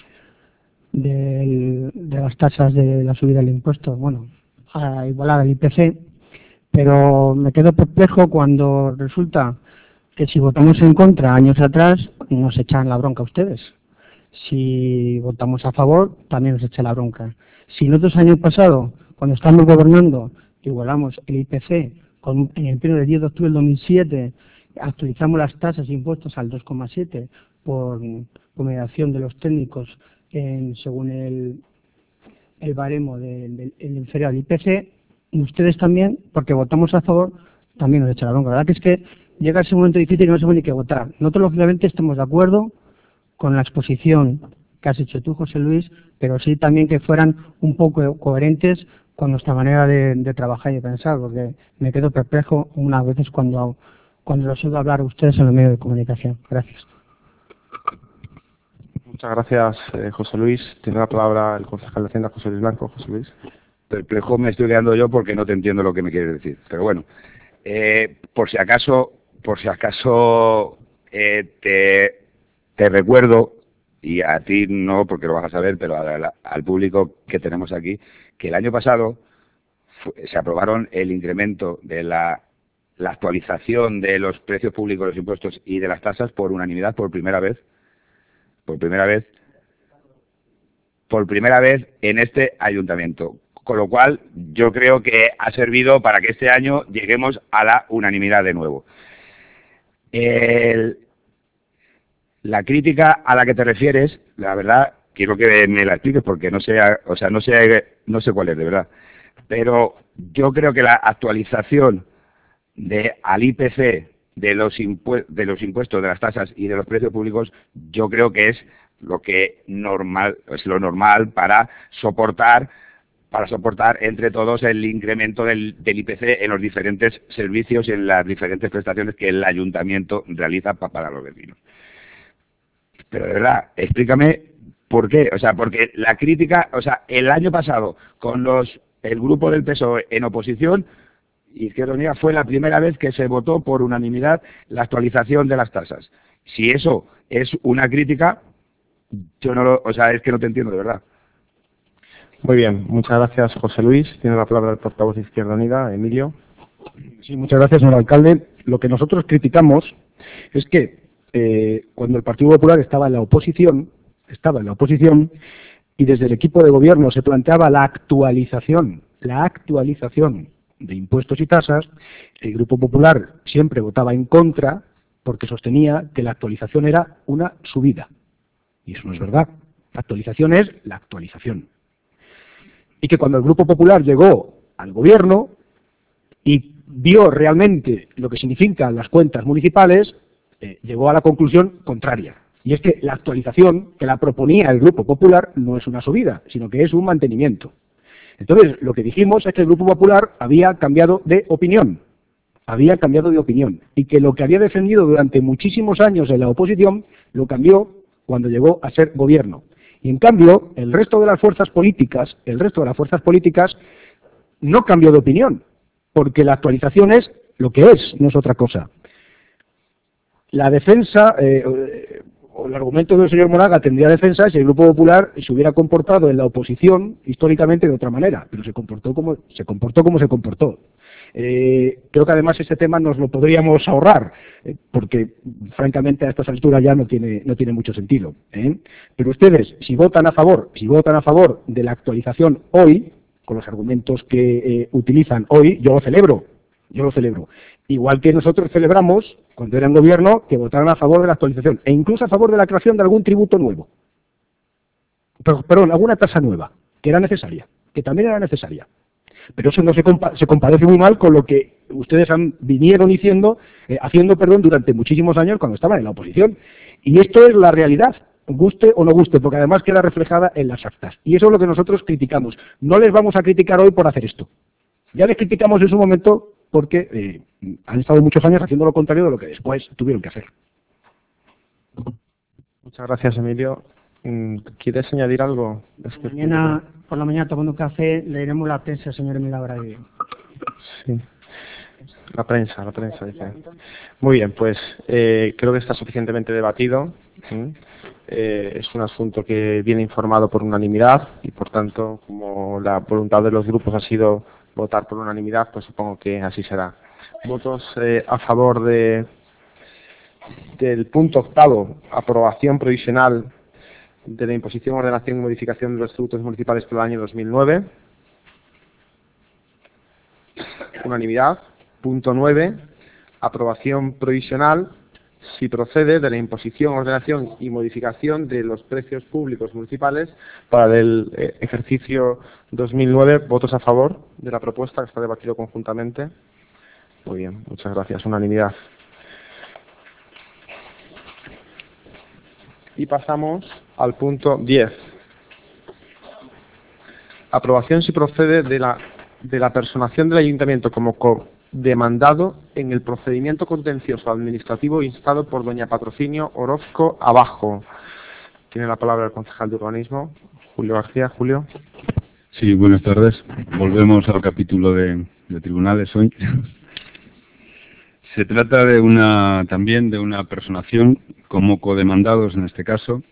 de, de las tasas de la subida del impuesto, bueno, a igualar al I P C, pero me quedo perplejo cuando resulta que si votamos en contra años atrás nos echan la bronca a ustedes. Si votamos a favor también nos echan la bronca. Si nosotros año pasado, cuando estamos gobernando, igualamos el I P C con, en el pleno del diez de octubre del dos mil siete, actualizamos las tasas e impuestos al dos coma siete por, por mediación de los técnicos en, según el, el baremo del de, de, inferior al I P C, y ustedes también, porque votamos a favor, también nos echan la bronca. La verdad que es que llega ese momento difícil y no sabemos ni qué votar. Nosotros, lógicamente, estamos de acuerdo con la exposición que has hecho tú, José Luis, pero sí también que fueran un poco coherentes con nuestra manera de, de trabajar y de pensar, porque me quedo perplejo unas veces cuando, cuando los oigo hablar a ustedes en los medios de comunicación. Gracias. Muchas gracias, eh, José Luis. Tiene la palabra el concejal de Hacienda, José Luis Blanco. José Luis. Perplejo me estoy quedando yo porque no te entiendo lo que me quieres decir. Pero bueno, eh, por si acaso, por si acaso eh, te, te recuerdo, y a ti no porque lo vas a saber, pero a la, al público que tenemos aquí, que el año pasado fue, se aprobaron el incremento de la, la actualización de los precios públicos, los impuestos y de las tasas por unanimidad por primera vez, por primera vez, por primera vez en este ayuntamiento. Con lo cual, yo creo que ha servido para que este año lleguemos a la unanimidad de nuevo. El, la crítica a la que te refieres, la verdad, quiero que me la expliques porque no sé, o sea, no sé, no sé cuál es, de verdad. Pero yo creo que la actualización de al I P C de los impuestos, de los impuestos, de las tasas y de los precios públicos, yo creo que es lo que normal, es lo normal para soportar. para soportar entre todos el incremento del, del I P C en los diferentes servicios y en las diferentes prestaciones que el ayuntamiento realiza para, para los vecinos. Pero de verdad, explícame por qué. O sea, porque la crítica, o sea, el año pasado, con los el grupo del P S O E en oposición, Izquierda Unida fue la primera vez que se votó por unanimidad la actualización de las tasas. Si eso es una crítica, yo no lo, o sea, es que no te entiendo de verdad. Muy bien, muchas gracias, José Luis. Tiene la palabra el portavoz de Izquierda Unida, Emilio. Sí, muchas gracias, señor alcalde. Lo que nosotros criticamos es que eh, cuando el Partido Popular estaba en la oposición, estaba en la oposición y desde el equipo de gobierno se planteaba la actualización, la actualización de impuestos y tasas, el Grupo Popular siempre votaba en contra porque sostenía que la actualización era una subida. Y eso no es verdad. La actualización es la actualización. Y que cuando el Grupo Popular llegó al gobierno y vio realmente lo que significan las cuentas municipales, eh, llegó a la conclusión contraria. Y es que la actualización que la proponía el Grupo Popular no es una subida, sino que es un mantenimiento. Entonces, lo que dijimos es que el Grupo Popular había cambiado de opinión, había cambiado de opinión, y que lo que había defendido durante muchísimos años en la oposición, lo cambió cuando llegó a ser gobierno. Y en cambio, el resto de las fuerzas políticas, el resto de las fuerzas políticas no cambió de opinión, porque la actualización es lo que es, no es otra cosa. La defensa, eh, o el argumento del señor Monaga tendría defensa si el Grupo Popular se hubiera comportado en la oposición históricamente de otra manera, pero se comportó como se comportó. Como se comportó. Eh, creo que además ese tema nos lo podríamos ahorrar, eh, porque francamente a estas alturas ya no tiene, no tiene mucho sentido. ¿eh? Pero ustedes, si votan a favor, si votan a favor de la actualización hoy, con los argumentos que eh, utilizan hoy, yo lo celebro, yo lo celebro. Igual que nosotros celebramos, cuando era en gobierno, que votaran a favor de la actualización, e incluso a favor de la creación de algún tributo nuevo. Pero, perdón, alguna tasa nueva, que era necesaria, que también era necesaria. Pero eso no se, compa se compadece muy mal con lo que ustedes han, vinieron diciendo, eh, haciendo perdón durante muchísimos años cuando estaban en la oposición. Y esto es la realidad, guste o no guste, porque además queda reflejada en las actas. Y eso es lo que nosotros criticamos. No les vamos a criticar hoy por hacer esto. Ya les criticamos en su momento porque eh, han estado muchos años haciendo lo contrario de lo que después tuvieron que hacer. Muchas gracias, Emilio. ¿Quieres añadir algo? Por, mañana, por la mañana tomando un café leeremos la prensa, señor Emilio Braguer. Sí, la prensa, la prensa dice. Muy bien, pues eh, creo que está suficientemente debatido. ¿sí? Eh, es un asunto que viene informado por unanimidad y por tanto, como la voluntad de los grupos ha sido votar por unanimidad, pues supongo que así será. Votos eh, a favor de del punto octavo, aprobación provisional de la imposición, ordenación y modificación de los tributos municipales por el año dos mil nueve. Unanimidad. Punto nueve, aprobación provisional, si procede, de la imposición, ordenación y modificación de los precios públicos municipales para el eh, ejercicio dos mil nueve. ¿Votos a favor de la propuesta que está debatido conjuntamente? Muy bien, muchas gracias. Unanimidad. Y pasamos al punto diez. Aprobación si procede de la, de la personación del Ayuntamiento como co-demandado en el procedimiento contencioso administrativo instado por doña Patrocinio Orozco Abajo. Tiene la palabra el concejal de Urbanismo, Julio García. Julio. Sí, buenas tardes. Volvemos al capítulo de, de tribunales hoy. Se trata de una también de una personación como codemandados en este caso,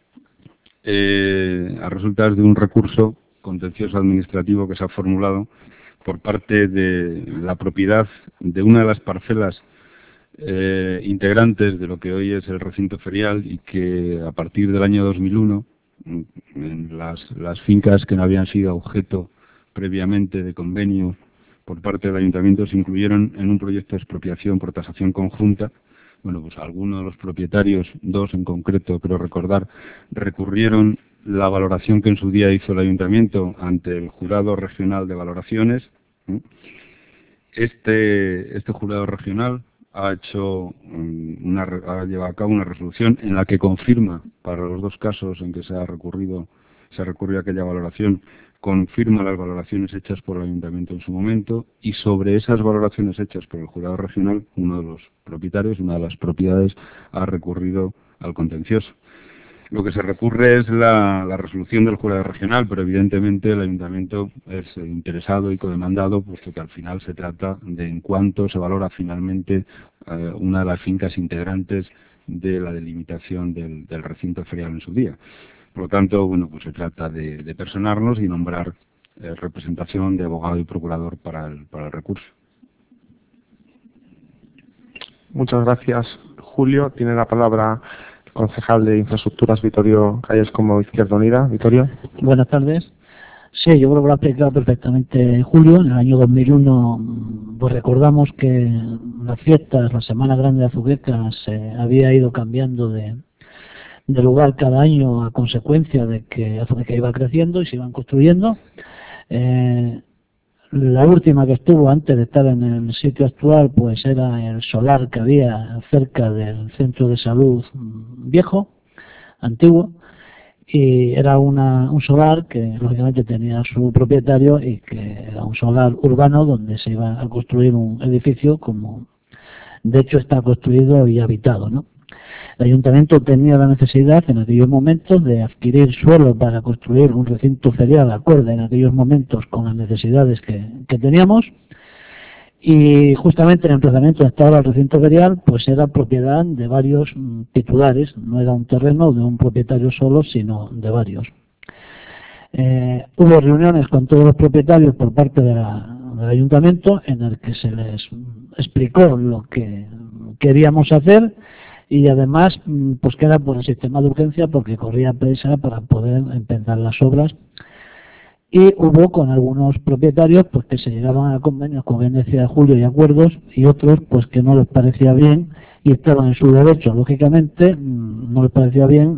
eh, a resultas de un recurso contencioso administrativo que se ha formulado por parte de la propiedad de una de las parcelas eh, integrantes de lo que hoy es el recinto ferial y que a partir del año dos mil uno, en las, las fincas que no habían sido objeto previamente de convenio por parte del ayuntamiento se incluyeron en un proyecto de expropiación por tasación conjunta. Bueno, pues algunos de los propietarios, dos en concreto, creo recordar, recurrieron la valoración que en su día hizo el ayuntamiento ante el Jurado Regional de Valoraciones. Este, este Jurado Regional ha hecho una, ha llevado a cabo una resolución en la que confirma, para los dos casos en que se ha recurrido, se ha recurrido a aquella valoración, confirma las valoraciones hechas por el ayuntamiento en su momento, y sobre esas valoraciones hechas por el jurado regional, uno de los propietarios, una de las propiedades, ha recurrido al contencioso. Lo que se recurre es la, la resolución del jurado regional, pero evidentemente el ayuntamiento es interesado y codemandado, puesto que al final se trata de en cuánto se valora finalmente eh, una de las fincas integrantes de la delimitación del, del recinto ferial en su día. Por lo tanto, bueno, pues se trata de, de personarnos y nombrar eh, representación de abogado y procurador para el, para el recurso. Muchas gracias, Julio. Tiene la palabra el concejal de Infraestructuras, Vittorio Calles, como Izquierda Unida. Vittorio. Buenas tardes. Sí, yo creo que lo ha explicado perfectamente Julio. En el año dos mil uno, pues recordamos que las fiestas, la Semana Grande de Azuqueca, se había ido cambiando de, de lugar cada año a consecuencia de que Azuqueca iba creciendo y se iban construyendo. Eh, la última que estuvo antes de estar en el sitio actual, pues era el solar que había cerca del centro de salud viejo, antiguo. Y era una, un solar que lógicamente tenía su propietario y que era un solar urbano donde se iba a construir un edificio como de hecho está construido y habitado, ¿no? El ayuntamiento tenía la necesidad en aquellos momentos de adquirir suelo para construir un recinto ferial acorde en aquellos momentos con las necesidades que, que teníamos. Y justamente el emplazamiento donde estaba el recinto ferial pues era propiedad de varios mm, titulares, no era un terreno de un propietario solo, sino de varios. Eh, hubo reuniones con todos los propietarios por parte de la, del ayuntamiento en el que se les explicó lo que queríamos hacer y además mm, pues que era por el sistema de urgencia porque corría prisa para poder empezar las obras. Y hubo con algunos propietarios pues que se llegaban a convenios, como bien decía Julio, y acuerdos, y otros pues que no les parecía bien y estaban en su derecho, lógicamente, no les parecía bien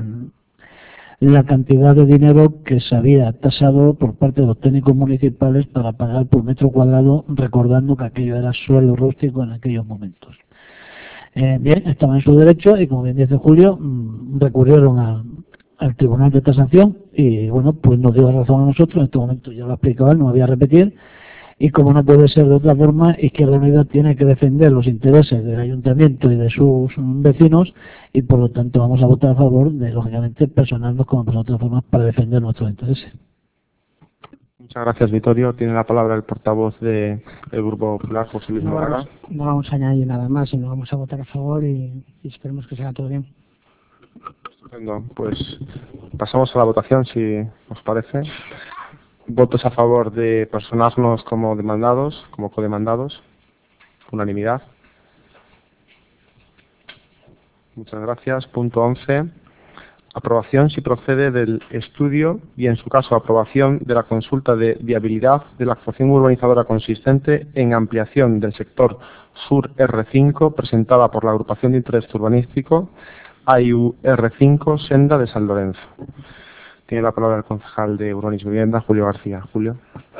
el, la cantidad de dinero que se había tasado por parte de los técnicos municipales para pagar por metro cuadrado, recordando que aquello era suelo rústico en aquellos momentos. Eh, bien, estaban en su derecho y como bien dice Julio, recurrieron a al Tribunal de Tasación y bueno, pues nos dio razón a nosotros, en este momento ya lo ha explicado él, no me voy a repetir, y como no puede ser de otra forma, Izquierda Unida tiene que defender los intereses del ayuntamiento y de sus vecinos y por lo tanto vamos a votar a favor de, lógicamente, personarnos como de otras formas para defender nuestros intereses. Muchas gracias, Vittorio. Tiene la palabra el portavoz del Grupo Popular, José Luis No Moraga. vamos, no vamos a añadir nada más, sino vamos a votar a favor y, y esperemos que salga todo bien. Estupendo. Pues pasamos a la votación, si os parece. Votos a favor de personarnos como demandados, como codemandados. Unanimidad. Muchas gracias. Punto once. Aprobación si procede del estudio y, en su caso, aprobación de la consulta de viabilidad de la actuación urbanizadora consistente en ampliación del sector Sur R cinco presentada por la Agrupación de Interés Urbanístico A I U R cinco Senda de San Lorenzo. Tiene la palabra el concejal de Urbanismo y Vivienda, Julio García. Julio.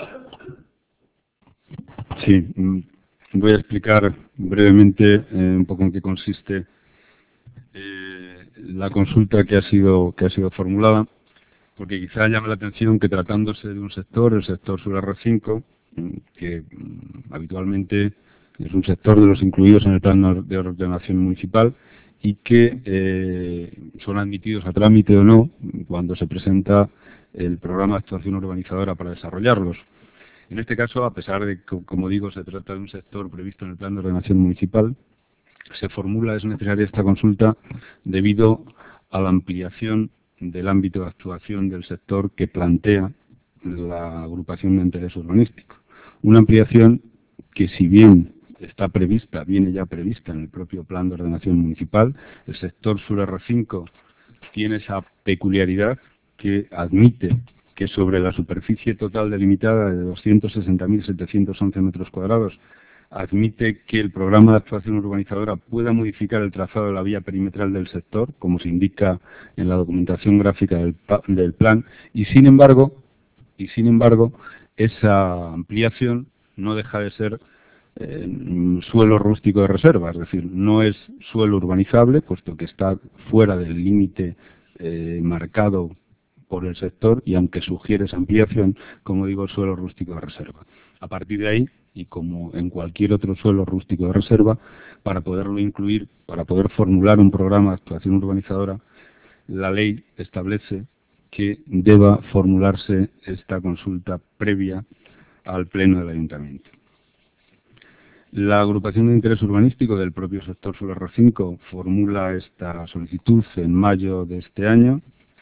Sí, voy a explicar brevemente eh, un poco en qué consiste eh, la consulta que ha sido que ha sido formulada, porque quizá llame la atención que tratándose de un sector, el sector Sur R cinco, que mm, habitualmente es un sector de los incluidos en el plan de ordenación municipal y que eh, son admitidos a trámite o no cuando se presenta el programa de actuación urbanizadora para desarrollarlos. En este caso, a pesar de que, como digo, se trata de un sector previsto en el plan de ordenación municipal, se formula, es necesaria esta consulta debido a la ampliación del ámbito de actuación del sector que plantea la agrupación de interés urbanístico. Una ampliación que, si bien está prevista, viene ya prevista en el propio plan de ordenación municipal, el sector Sur R cinco tiene esa peculiaridad que admite que sobre la superficie total delimitada de doscientos sesenta mil setecientos once metros cuadrados admite que el programa de actuación urbanizadora pueda modificar el trazado de la vía perimetral del sector, como se indica en la documentación gráfica del, del plan, y sin embargo, y sin embargo, esa ampliación no deja de ser eh, suelo rústico de reserva, es decir, no es suelo urbanizable, puesto que está fuera del límite eh, marcado por el sector, y aunque sugiere esa ampliación, como digo, suelo rústico de reserva. A partir de ahí, y como en cualquier otro suelo rústico de reserva, para poderlo incluir, para poder formular un programa de actuación urbanizadora, la ley establece que deba formularse esta consulta previa al pleno del ayuntamiento. La agrupación de interés urbanístico del propio sector Sur R cinco formula esta solicitud en mayo de este año.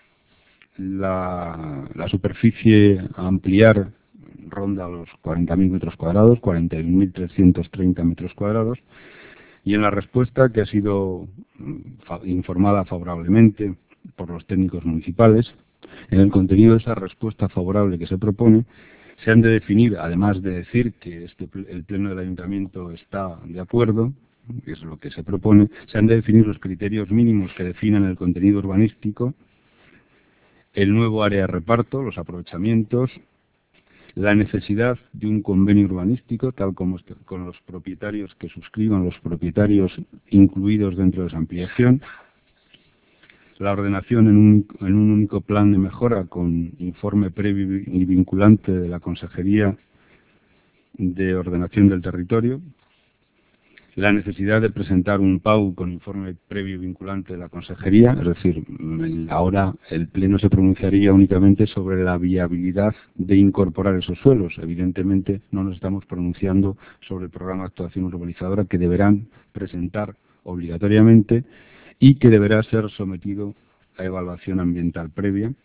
La, la superficie a ampliar ronda los cuarenta mil metros cuadrados, cuarenta y uno mil trescientos treinta metros cuadrados, y en la respuesta, que ha sido informada favorablemente por los técnicos municipales, En el contenido de esa respuesta favorable que se propone, se han de definir, además de decir que este, el Pleno del Ayuntamiento está de acuerdo, que es lo que se propone, se han de definir los criterios mínimos que definan el contenido urbanístico, el nuevo área de reparto, los aprovechamientos, la necesidad de un convenio urbanístico, tal como con los propietarios que suscriban, los propietarios incluidos dentro de esa ampliación, la ordenación en un, en un único plan de mejora con informe previo y vinculante de la Consejería de Ordenación del Territorio, la necesidad de presentar un P A U con informe previo y vinculante de la Consejería, es decir, ahora el Pleno se pronunciaría únicamente sobre la viabilidad de incorporar esos suelos. Evidentemente no nos estamos pronunciando sobre el programa de actuación urbanizadora que deberán presentar obligatoriamente y que deberá ser sometido a evaluación ambiental previa.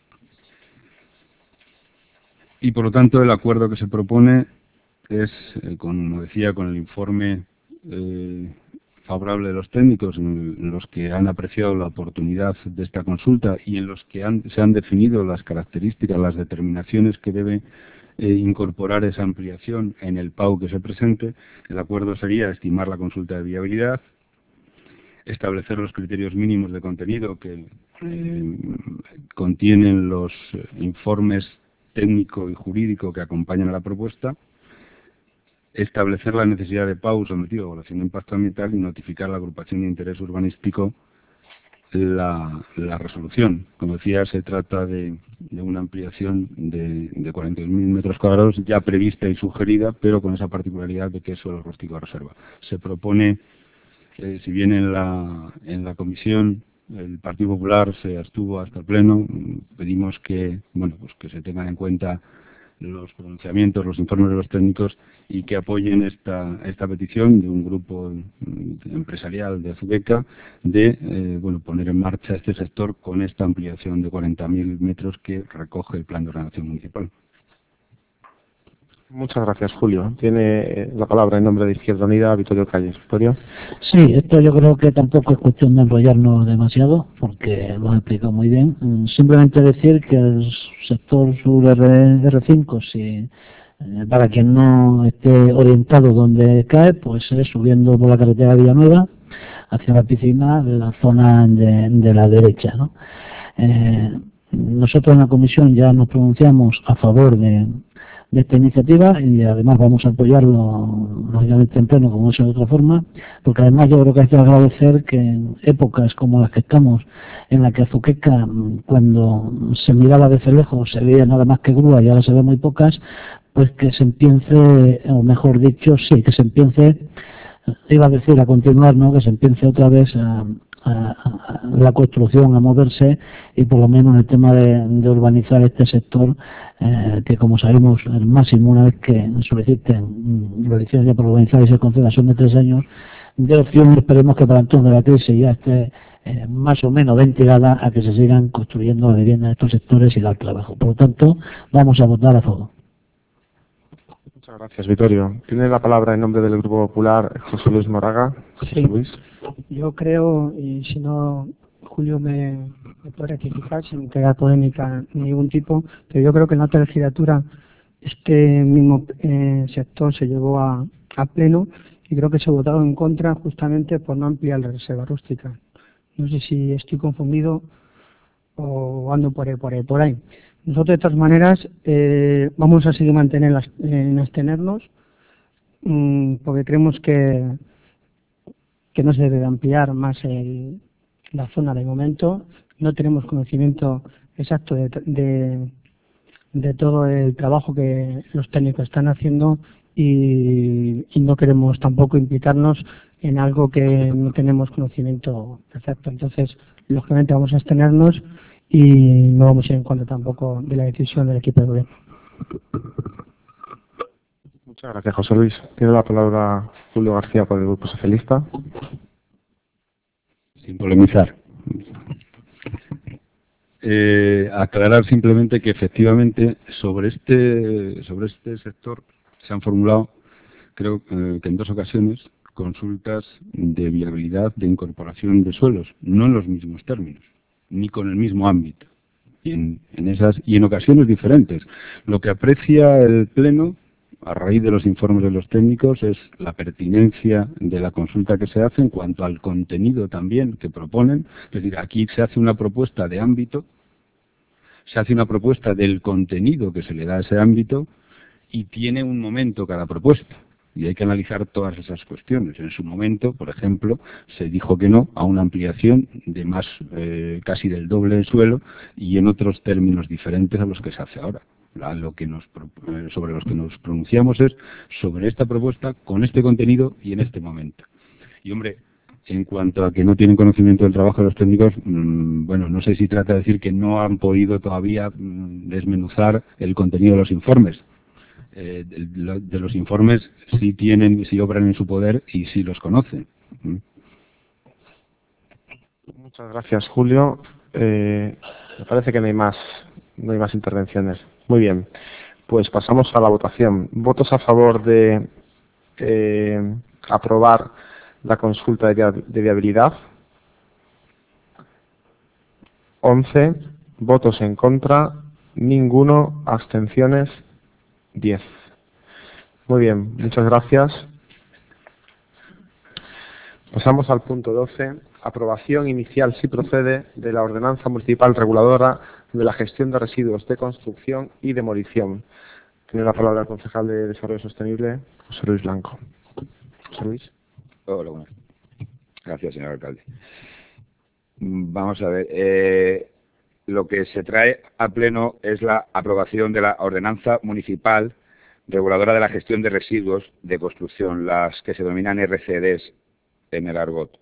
Y por lo tanto el acuerdo que se propone es, eh, como decía, con el informe eh, favorable de los técnicos, en, en los que han apreciado la oportunidad de esta consulta y en los que han, se han definido las características, las determinaciones que debe eh, incorporar esa ampliación en el P A U que se presente. El acuerdo sería estimar la consulta de viabilidad, establecer los criterios mínimos de contenido que eh, contienen los informes técnico y jurídico que acompañan a la propuesta, establecer la necesidad de P A U sometido a evaluación de impacto ambiental y notificar a la agrupación de interés urbanístico la, la resolución. Como decía, se trata de, de una ampliación de, de cuarenta y dos mil metros cuadrados ya prevista y sugerida, pero con esa particularidad de que es suelo rústico de reserva. Se propone, eh, si bien en la, en la comisión el Partido Popular se abstuvo hasta el Pleno, pedimos que, bueno, pues que se tengan en cuenta los pronunciamientos, los informes de los técnicos y que apoyen esta, esta petición de un grupo empresarial de Azuqueca de eh, bueno, poner en marcha este sector con esta ampliación de cuarenta mil metros que recoge el Plan de Ordenación Municipal. Muchas gracias, Julio. Tiene la palabra en nombre de Izquierda Unida Vittorio Calles. Vittorio. Sí, esto yo creo que tampoco es cuestión de enrollarnos demasiado, porque lo han explicado muy bien. Simplemente decir que el sector sur R cinco, si, eh, para quien no esté orientado donde cae, pues es subiendo por la carretera de Villanueva hacia la piscina, la zona de, de la derecha, ¿no? Eh, nosotros en la comisión ya nos pronunciamos a favor de, de esta iniciativa y además vamos a apoyarlo lógicamente en pleno, como es de otra forma, porque además yo creo que hay que agradecer que en épocas como las que estamos, en la que Azuqueca, cuando se miraba desde lejos se veía nada más que grúa y ahora se ve muy pocas, pues que se empiece, o mejor dicho, sí, que se empiece, iba a decir a continuar, ¿no?, que se empiece otra vez a A, a la construcción, a moverse y por lo menos en el tema de, de urbanizar este sector, eh, que como sabemos el máximo una vez que soliciten la licencia para urbanizar y se conceda son de tres años de opción. Esperemos que para entonces la crisis ya esté eh, más o menos ventilada a que se sigan construyendo las viviendas en estos sectores y dar trabajo. Por lo tanto, vamos a votar a favor. Muchas gracias, Vittorio. Tiene la palabra en nombre del Grupo Popular José Luis Moraga. José Sí. Luis. Yo creo, y si no, Julio me, me puede rectificar sin crear polémica de ningún tipo, pero yo creo que en la otra legislatura este mismo eh, sector se llevó a, a pleno y creo que se votaron en contra justamente por no ampliar la reserva rústica. No sé si estoy confundido o ando por ahí, por ahí, por ahí. Nosotros de todas maneras eh, vamos a seguir mantener las, en abstenernos mmm, porque creemos que que no se debe ampliar más el, la zona de momento. No tenemos conocimiento exacto de, de, de todo el trabajo que los técnicos están haciendo y, y no queremos tampoco implicarnos en algo que no tenemos conocimiento exacto. Entonces, lógicamente vamos a abstenernos y no vamos a ir en contra tampoco de la decisión del equipo de gobierno. Muchas gracias, José Luis. Tiene la palabra Julio García por el Grupo Socialista. Sin polemizar. Eh, aclarar simplemente que efectivamente sobre este sobre este sector se han formulado, creo eh, que en dos ocasiones, consultas de viabilidad de incorporación de suelos, no en los mismos términos, ni con el mismo ámbito. y en, en esas y en ocasiones diferentes. Lo que aprecia el Pleno, a raíz de los informes de los técnicos, es la pertinencia de la consulta que se hace en cuanto al contenido también que proponen. Es decir, aquí se hace una propuesta de ámbito, se hace una propuesta del contenido que se le da a ese ámbito y tiene un momento cada propuesta. Y hay que analizar todas esas cuestiones. En su momento, por ejemplo, se dijo que no a una ampliación de más, eh, casi del doble del suelo y en otros términos diferentes a los que se hace ahora. La, lo que nos, eh, sobre los que nos pronunciamos es sobre esta propuesta, con este contenido y en este momento. Y hombre, en cuanto a que no tienen conocimiento del trabajo de los técnicos, mmm, bueno, no sé si trata de decir que no han podido todavía mmm, desmenuzar el contenido de los informes. Eh, de, de los informes sí tienen, sí obran en su poder y sí los conocen. ¿Mm? Muchas gracias, Julio. Eh, me parece que no hay más, no hay más intervenciones. Muy bien, pues pasamos a la votación. ¿Votos a favor de eh, aprobar la consulta de, via de viabilidad? once. ¿Votos en contra? Ninguno. ¿Abstenciones? diez. Muy bien, muchas gracias. Pasamos al punto doce. Aprobación inicial, si procede, de la Ordenanza Municipal Reguladora de la Gestión de Residuos de Construcción y Demolición. Tiene la palabra el concejal de Desarrollo Sostenible, José Luis Blanco. José Luis. Hola, bueno. Gracias, señor alcalde. Vamos a ver. Eh, lo que se trae a pleno es la aprobación de la Ordenanza Municipal Reguladora de la Gestión de Residuos de Construcción, las que se denominan R C Ds en el argot.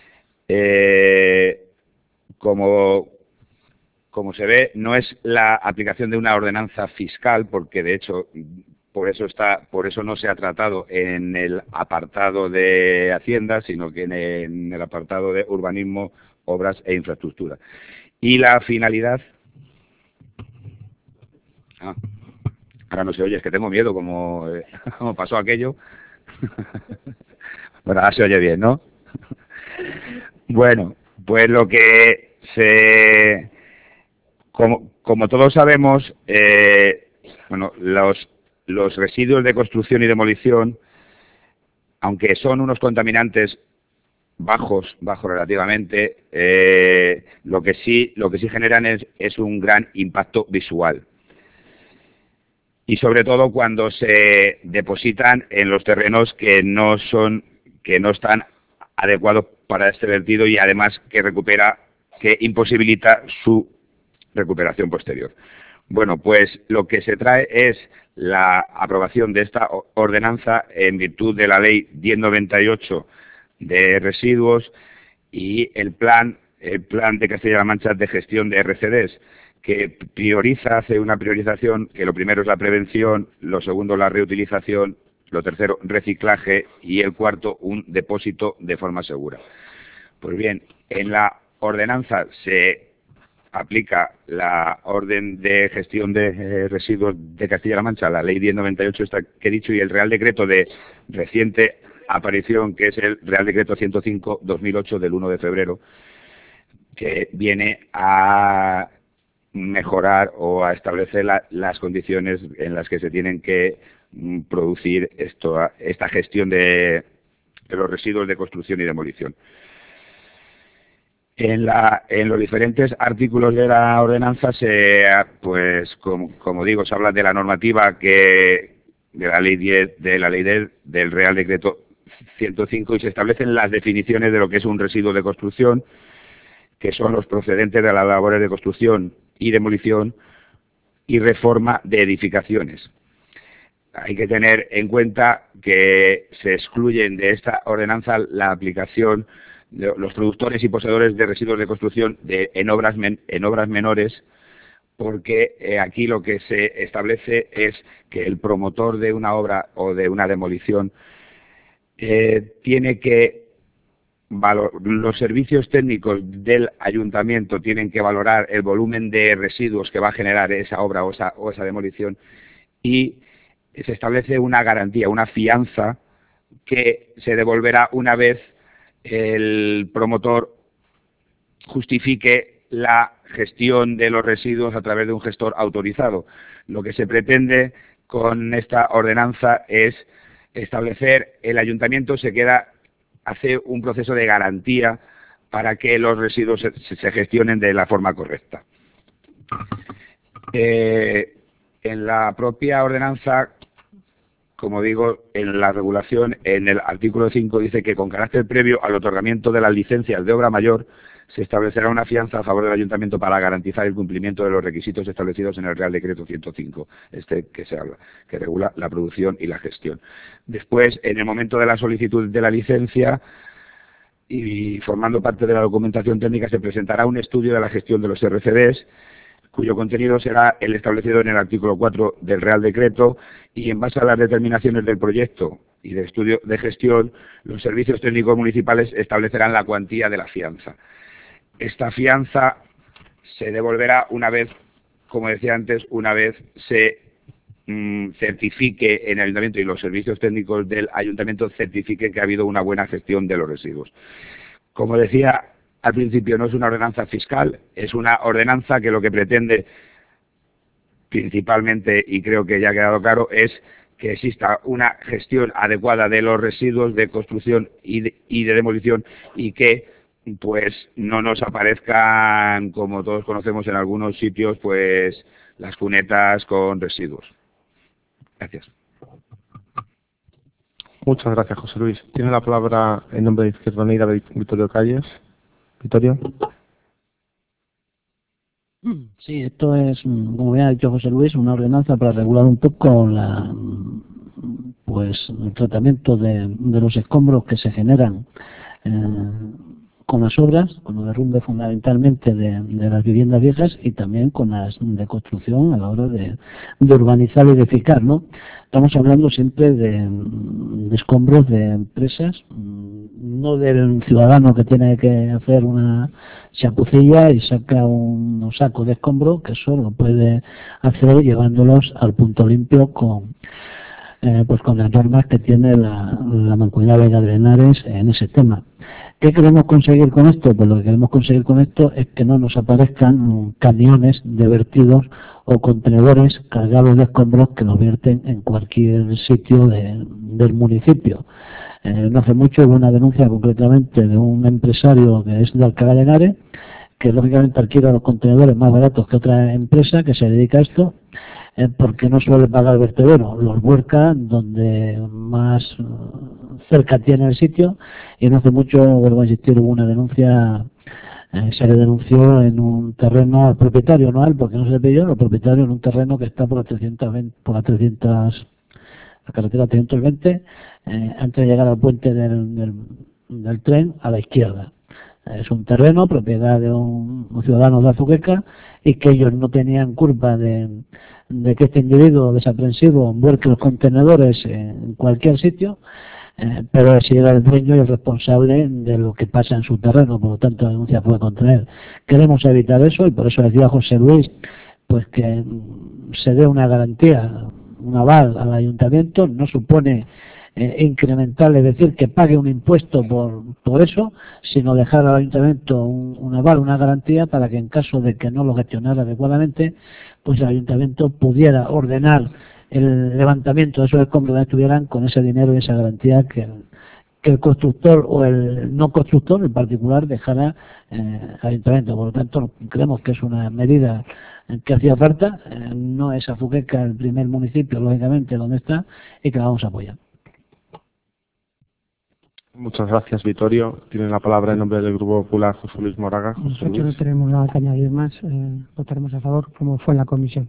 Eh, como, como se ve, no es la aplicación de una ordenanza fiscal, porque de hecho por eso está, por eso no se ha tratado en el apartado de Hacienda, sino que en el, en el apartado de Urbanismo, Obras e Infraestructura. Y la finalidad. Ah, ahora no se oye, es que tengo miedo, como, eh, como pasó aquello. Bueno, ahora se oye bien, ¿no? Bueno, pues lo que se... Como, como todos sabemos, eh, bueno, los, los residuos de construcción y demolición, aunque son unos contaminantes bajos, bajos relativamente, eh, lo que sí, lo que sí generan es, es un gran impacto visual. Y sobre todo cuando se depositan en los terrenos que no son, que no están adecuados para este vertido y además que recupera, que imposibilita su recuperación posterior. Bueno, pues lo que se trae es la aprobación de esta ordenanza en virtud de la Ley diez noventa y ocho de residuos y el plan, el plan de Castilla-La Mancha de gestión de R C Ds, que prioriza, hace una priorización, que lo primero es la prevención, lo segundo la reutilización, lo tercero reciclaje y el cuarto un depósito de forma segura. Pues bien, en la ordenanza se aplica la orden de gestión de eh, residuos de Castilla-La Mancha, la Ley diez noventa y ocho esta que he dicho, y el Real Decreto de reciente aparición, que es el Real Decreto ciento cinco barra dos mil ocho del uno de febrero, que viene a mejorar o a establecer la, las condiciones en las que se tienen que mm, producir esto, esta gestión de, de los residuos de construcción y demolición. En, la, en los diferentes artículos de la ordenanza, se, pues como, como digo, se habla de la normativa que de la ley diez, de la ley del, del Real Decreto ciento cinco, y se establecen las definiciones de lo que es un residuo de construcción, que son los procedentes de las labores de construcción y demolición y reforma de edificaciones. Hay que tener en cuenta que se excluyen de esta ordenanza la aplicación de los productores y poseedores de residuos de construcción de, en, obras men, en obras menores, porque eh, aquí lo que se establece es que el promotor de una obra o de una demolición eh, tiene que valor, los servicios técnicos del ayuntamiento tienen que valorar el volumen de residuos que va a generar esa obra o esa, o esa demolición, y se establece una garantía, una fianza que se devolverá una vez el promotor justifique la gestión de los residuos a través de un gestor autorizado. Lo que se pretende con esta ordenanza es establecer, el ayuntamiento se queda, hace un proceso de garantía para que los residuos se, se gestionen de la forma correcta. Eh, en la propia ordenanza, como digo, en la regulación, en el artículo cinco dice que con carácter previo al otorgamiento de las licencias de obra mayor se establecerá una fianza a favor del ayuntamiento para garantizar el cumplimiento de los requisitos establecidos en el Real Decreto ciento cinco, este que se habla, que regula la producción y la gestión. Después, en el momento de la solicitud de la licencia y formando parte de la documentación técnica, se presentará un estudio de la gestión de los R C Ds, cuyo contenido será el establecido en el artículo cuatro del Real Decreto, y en base a las determinaciones del proyecto y de estudio de gestión, los servicios técnicos municipales establecerán la cuantía de la fianza. Esta fianza se devolverá una vez, como decía antes, una vez se mmm, certifique en el ayuntamiento y los servicios técnicos del ayuntamiento certifiquen que ha habido una buena gestión de los residuos. Como decía al principio, no es una ordenanza fiscal, es una ordenanza que lo que pretende principalmente, y creo que ya ha quedado claro, es que exista una gestión adecuada de los residuos de construcción y de, y de demolición, y que pues no nos aparezcan, como todos conocemos en algunos sitios, pues las cunetas con residuos. Gracias. Muchas gracias, José Luis. Tiene la palabra en nombre de Izquierda Unida Vittorio Calles. Vittorio. Sí, esto es, como bien ha dicho José Luis, una ordenanza para regular un poco la, pues, el tratamiento de, de los escombros que se generan eh, con las obras, con los derrumbes fundamentalmente de, de las viviendas viejas, y también con las de construcción a la hora de, de urbanizar y edificar, ¿no? Estamos hablando siempre de, de escombros de empresas, no del ciudadano que tiene que hacer una chapucilla y saca un, un saco de escombro, que eso lo puede hacer llevándolos al punto limpio con eh, pues con las normas que tiene la, la Mancomunidad de Arenares en ese tema. ¿Qué queremos conseguir con esto? Pues lo que queremos conseguir con esto es que no nos aparezcan camiones de vertidos o contenedores cargados de escombros que nos vierten en cualquier sitio de, del municipio. Eh, no hace mucho hubo una denuncia concretamente de un empresario que es de Alcalá de Henares, que lógicamente alquila los contenedores más baratos que otra empresa que se dedica a esto, eh, porque no suele pagar vertedero, los vuelca donde más cerca tiene el sitio, y no hace mucho, vuelvo a insistir, hubo una denuncia, eh, se le denunció en un terreno al propietario, no a él, porque no se le pidió, al propietario en un terreno que está por la trescientos veinte, por la trescientos, la carretera trescientos veinte, eh, antes de llegar al puente del, del, del tren a la izquierda. Es un terreno propiedad de un, un ciudadano de Azuqueca, y que ellos no tenían culpa de, de que este individuo desaprensivo vuelque los contenedores en cualquier sitio, eh, pero si era el dueño y el responsable de lo que pasa en su terreno, por lo tanto la denuncia fue contra él. Queremos evitar eso, y por eso decía José Luis pues que se dé una garantía, un aval al ayuntamiento. No supone Eh, incremental, es decir, que pague un impuesto por, por eso, sino dejar al ayuntamiento un, un aval, una garantía, para que en caso de que no lo gestionara adecuadamente, pues el ayuntamiento pudiera ordenar el levantamiento de esos escombros que estuvieran con ese dinero y esa garantía que, que el constructor o el no constructor en particular dejara eh, al ayuntamiento. Por lo tanto, creemos que es una medida que hacía falta, eh, no es Azuqueca el primer municipio, lógicamente, donde está, y que la vamos a apoyar. Muchas gracias, Vittorio. Tiene la palabra en nombre del Grupo Popular José Luis Moraga. José Nosotros Luis. no tenemos nada que añadir más, eh, votaremos a favor como fue en la comisión.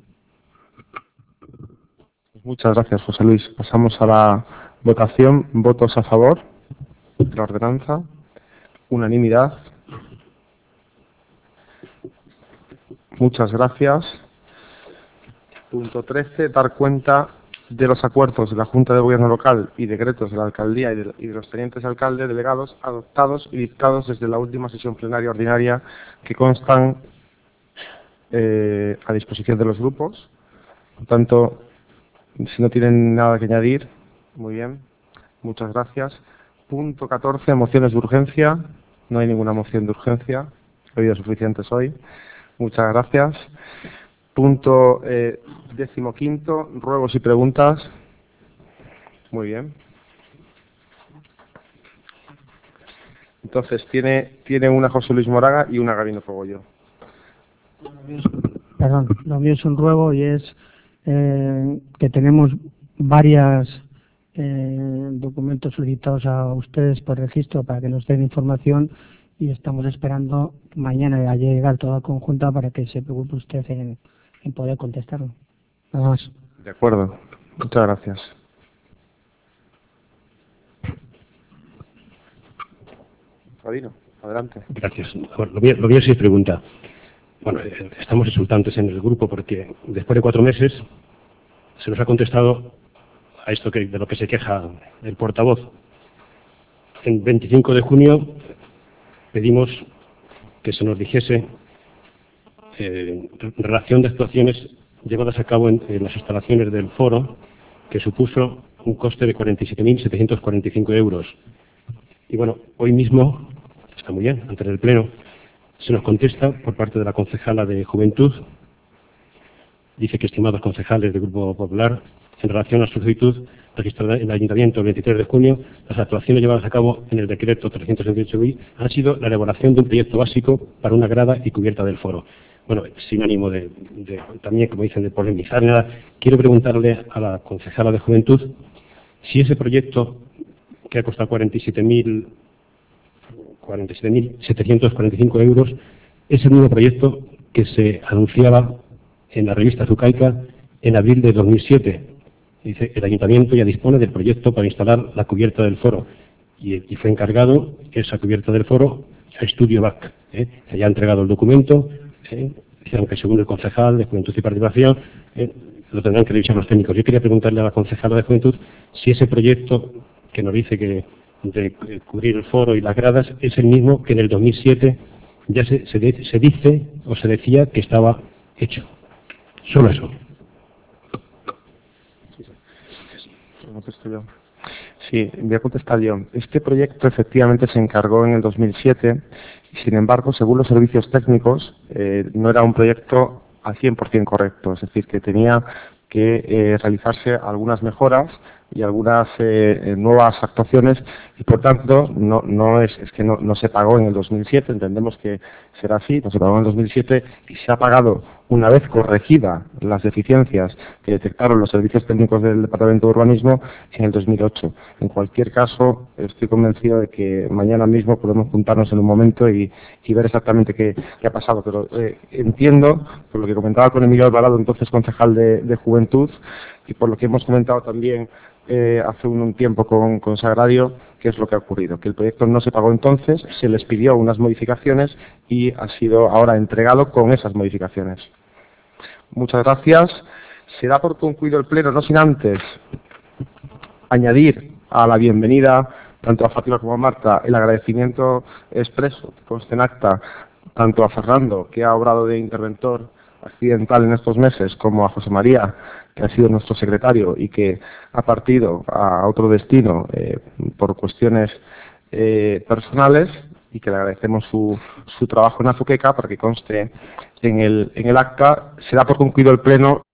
Muchas gracias, José Luis. Pasamos a la votación. Votos a favor de la ordenanza. Unanimidad. Muchas gracias. Punto trece. Dar cuenta de los acuerdos de la Junta de Gobierno Local y decretos de la Alcaldía y de, y de los tenientes alcaldes delegados adoptados y dictados desde la última sesión plenaria ordinaria, que constan eh, a disposición de los grupos. Por tanto, si no tienen nada que añadir, muy bien, muchas gracias. Punto catorce, mociones de urgencia. No hay ninguna moción de urgencia. He oído suficientes hoy. Muchas gracias. Punto eh, décimo quinto, ruegos y preguntas. Muy bien. Entonces, tiene, tiene una José Luis Moraga y una Gabino Fogollo. Perdón, lo mío es un ruego y es eh, que tenemos varios eh, documentos solicitados a ustedes por registro para que nos den información y estamos esperando mañana a llegar toda conjunta para que se preocupe usted en, en poder contestarlo. Nada más. De acuerdo. Muchas gracias. Gabino, adelante. Gracias. Bueno, lo mío, lo mío sí es pregunta. Bueno, eh, estamos exultantes en el grupo porque después de cuatro meses se nos ha contestado a esto que, de lo que se queja el portavoz. En veinticinco de junio pedimos que se nos dijese eh, relación de actuaciones llevadas a cabo en, en las instalaciones del foro, que supuso un coste de cuarenta y siete mil setecientos cuarenta y cinco euros. Y bueno, hoy mismo, está muy bien, ante el Pleno, se nos contesta por parte de la concejala de Juventud, dice que, estimados concejales del Grupo Popular, en relación a la solicitud registrada en el Ayuntamiento el veintitrés de junio, las actuaciones llevadas a cabo en el decreto trescientos setenta y ocho bis han sido la elaboración de un proyecto básico para una grada y cubierta del foro. Bueno, sin ánimo de, de también, como dicen, de polemizar ni nada, quiero preguntarle a la concejala de Juventud si ese proyecto, que ha costado cuarenta y siete mil setecientos cuarenta y cinco euros, es el mismo proyecto que se anunciaba en la revista Zucaica en abril de dos mil siete. Dice, el Ayuntamiento ya dispone del proyecto para instalar la cubierta del foro y, y fue encargado esa cubierta del foro a Estudio B A C. ¿eh? Se ya ha entregado el documento, ¿eh? aunque según el concejal de Juventud y Participación ¿eh? lo tendrán que revisar los técnicos. Yo quería preguntarle a la concejala de Juventud si ese proyecto que nos dice que de cubrir el foro y las gradas es el mismo que en el dos mil siete ya se, se, de, se dice o se decía que estaba hecho. Solo eso. Sí, voy a contestar yo. Este proyecto efectivamente se encargó en el dos mil siete y, sin embargo, según los servicios técnicos, eh, no era un proyecto al cien por cien correcto, es decir, que tenía que eh, realizarse algunas mejoras y algunas eh, nuevas actuaciones y, por tanto, no, no es, es que no, no se pagó en el dos mil siete, entendemos que será así, no se pagó en el dos mil siete y se ha pagado una vez corregida las deficiencias que detectaron los servicios técnicos del Departamento de Urbanismo en el dos mil ocho. En cualquier caso, estoy convencido de que mañana mismo podemos juntarnos en un momento y, y ver exactamente qué, qué ha pasado, pero eh, entiendo, por lo que comentaba con Emilio Alvarado, entonces concejal de, de Juventud, y por lo que hemos comentado también Eh, hace un, un tiempo con, con Sagrario, que es lo que ha ocurrido, que el proyecto no se pagó entonces, se les pidió unas modificaciones y ha sido ahora entregado con esas modificaciones. Muchas gracias. Se da por concluido el pleno, no sin antes añadir a la bienvenida tanto a Fátima como a Marta el agradecimiento expreso que conste en acta tanto a Fernando, que ha obrado de interventor accidental en estos meses, como a José María, que ha sido nuestro secretario y que ha partido a otro destino eh, por cuestiones eh, personales, y que le agradecemos su, su trabajo en Azuqueca, para que conste en el, en el acta. Se da por concluido el pleno.